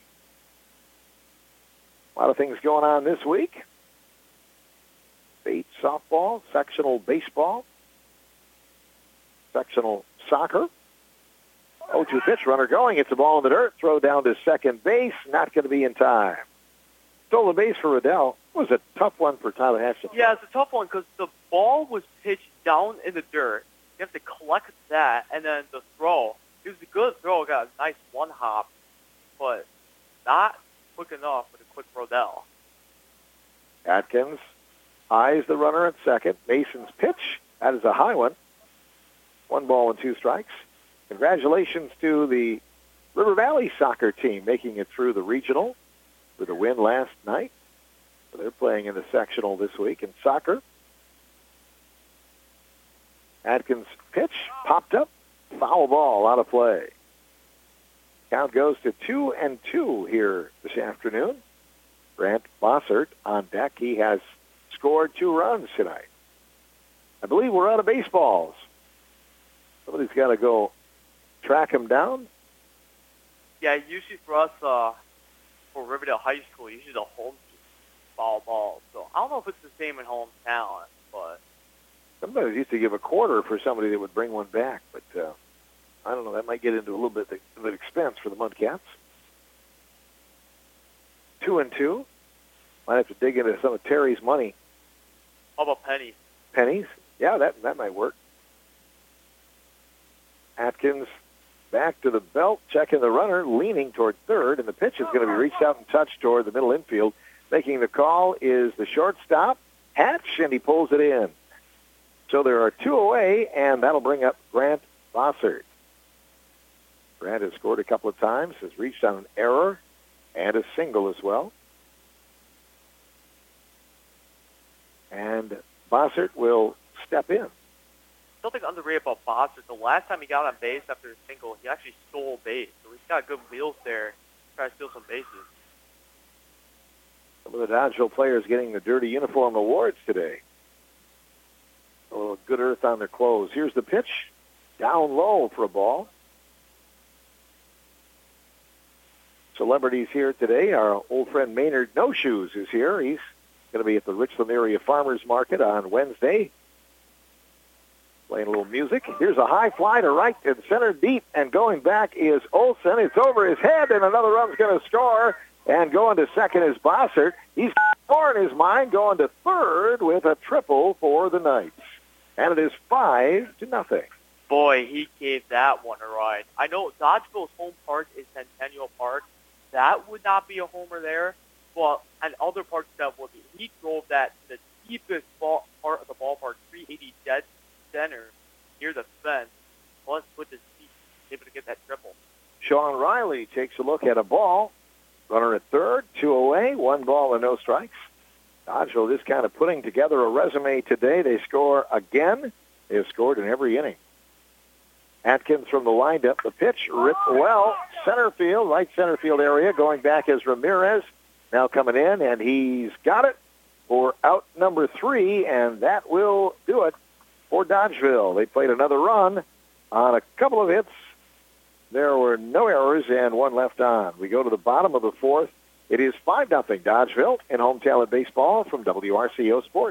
A lot of things going on this week. State softball, sectional baseball, sectional soccer. oh two pitch, runner going. It's a ball in the dirt. Throw down to second base. Not going to be in time. Stolen base for Riddell. It was a tough one for Tyler Hatch. Yeah, it's a tough one because the ball was pitched down in the dirt. You have to collect that, and then the throw. It was a good throw. Got a nice one hop, but not quick enough for the quick Riddell. Atkins eyes the runner at second. Mason's pitch. That is a high one. One ball and two strikes. Congratulations to the River Valley soccer team making it through the regional with a win last night. So they're playing in the sectional this week in soccer. Atkins' pitch popped up. Foul ball out of play. Count goes to two and two here this afternoon. Grant Bossert on deck. He has scored two runs tonight. I believe we're out of baseballs. Somebody's got to go track him down. Yeah, usually for us, uh, for Riverdale High School, usually the home team foul ball. So I don't know if it's the same in home talent, but somebody used to give a quarter for somebody that would bring one back, but uh, I don't know. That might get into a little bit of an expense for the Mudcats. Two and two. Might have to dig into some of Terry's money. how about pennies? Pennies? Yeah, that that might work. Atkins back to the belt, checking the runner, leaning toward third, and the pitch is going to be reached out and touched toward the middle infield. Making the call is the shortstop, Hatch, and he pulls it in. So there are two away, and that'll bring up Grant Bossert. Grant has scored a couple of times, has reached on an error and a single as well. And Bossert will step in. Something underrated about Bossert, the last time he got on base after a single, he actually stole base. So he's got good wheels there to try to steal some bases. Some of the Dodgeville players getting the Dirty Uniform Awards today. A little good earth on their clothes. Here's the pitch. Down low for a ball. Celebrities here today. Our old friend Maynard No Shoes is here. He's going to be at the Richland Area Farmers Market on Wednesday. Playing a little music. Here's a high fly to right and center deep, and going back is Olsen. It's over his head, and another run's going to score. And going to second is Bossert. He's four in his mind, going to third with a triple for the Knights. And it is five to nothing. Boy, he gave that one a ride. I know Dodgeville's home park is Centennial Park. That would not be a homer there. Well, and other parks that would be. He drove that to the deepest ball, part of the ballpark, three eighty dead center, near the fence. Plus, with his feet, able to get that triple. Sean Riley takes a look at a ball. Runner at third, two away, one ball and no strikes. Dodgeville just kind of putting together a resume today. They score again. They have scored in every inning. Atkins from the windup. The pitch ripped well. Center field, right center field area. Going back is Ramirez. Now coming in, and he's got it for out number three, and that will do it for Dodgeville. They played another run on a couple of hits. There were no errors and one left on. We go to the bottom of the fourth. It is five nothing Dodgeville in home talent baseball from W R C O Sports.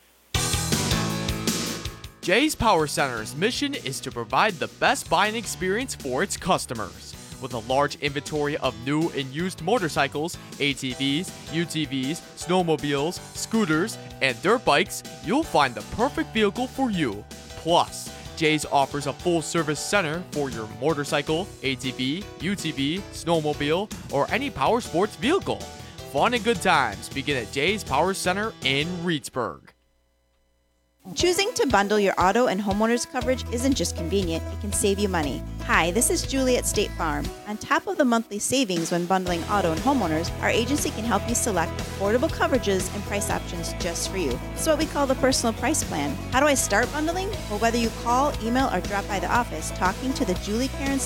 Jay's Power Center's mission is to provide the best buying experience for its customers. With a large inventory of new and used motorcycles, A T Vs, U T Vs, snowmobiles, scooters, and dirt bikes, you'll find the perfect vehicle for you. Plus, Jay's offers a full-service center for your motorcycle, A T V, U T V, snowmobile, or any power sports vehicle. Fun and good times begin at Jay's Power Center in Reedsburg. Choosing to bundle your auto and homeowners coverage isn't just convenient, it can save you money. Hi, this is Julie at State Farm. On top of the monthly savings when bundling auto and homeowners, our agency can help you select affordable coverages and price options just for you. It's what we call the personal price plan. How do I start bundling? Well, whether you call, email, or drop by the office, talking to the Julie Karen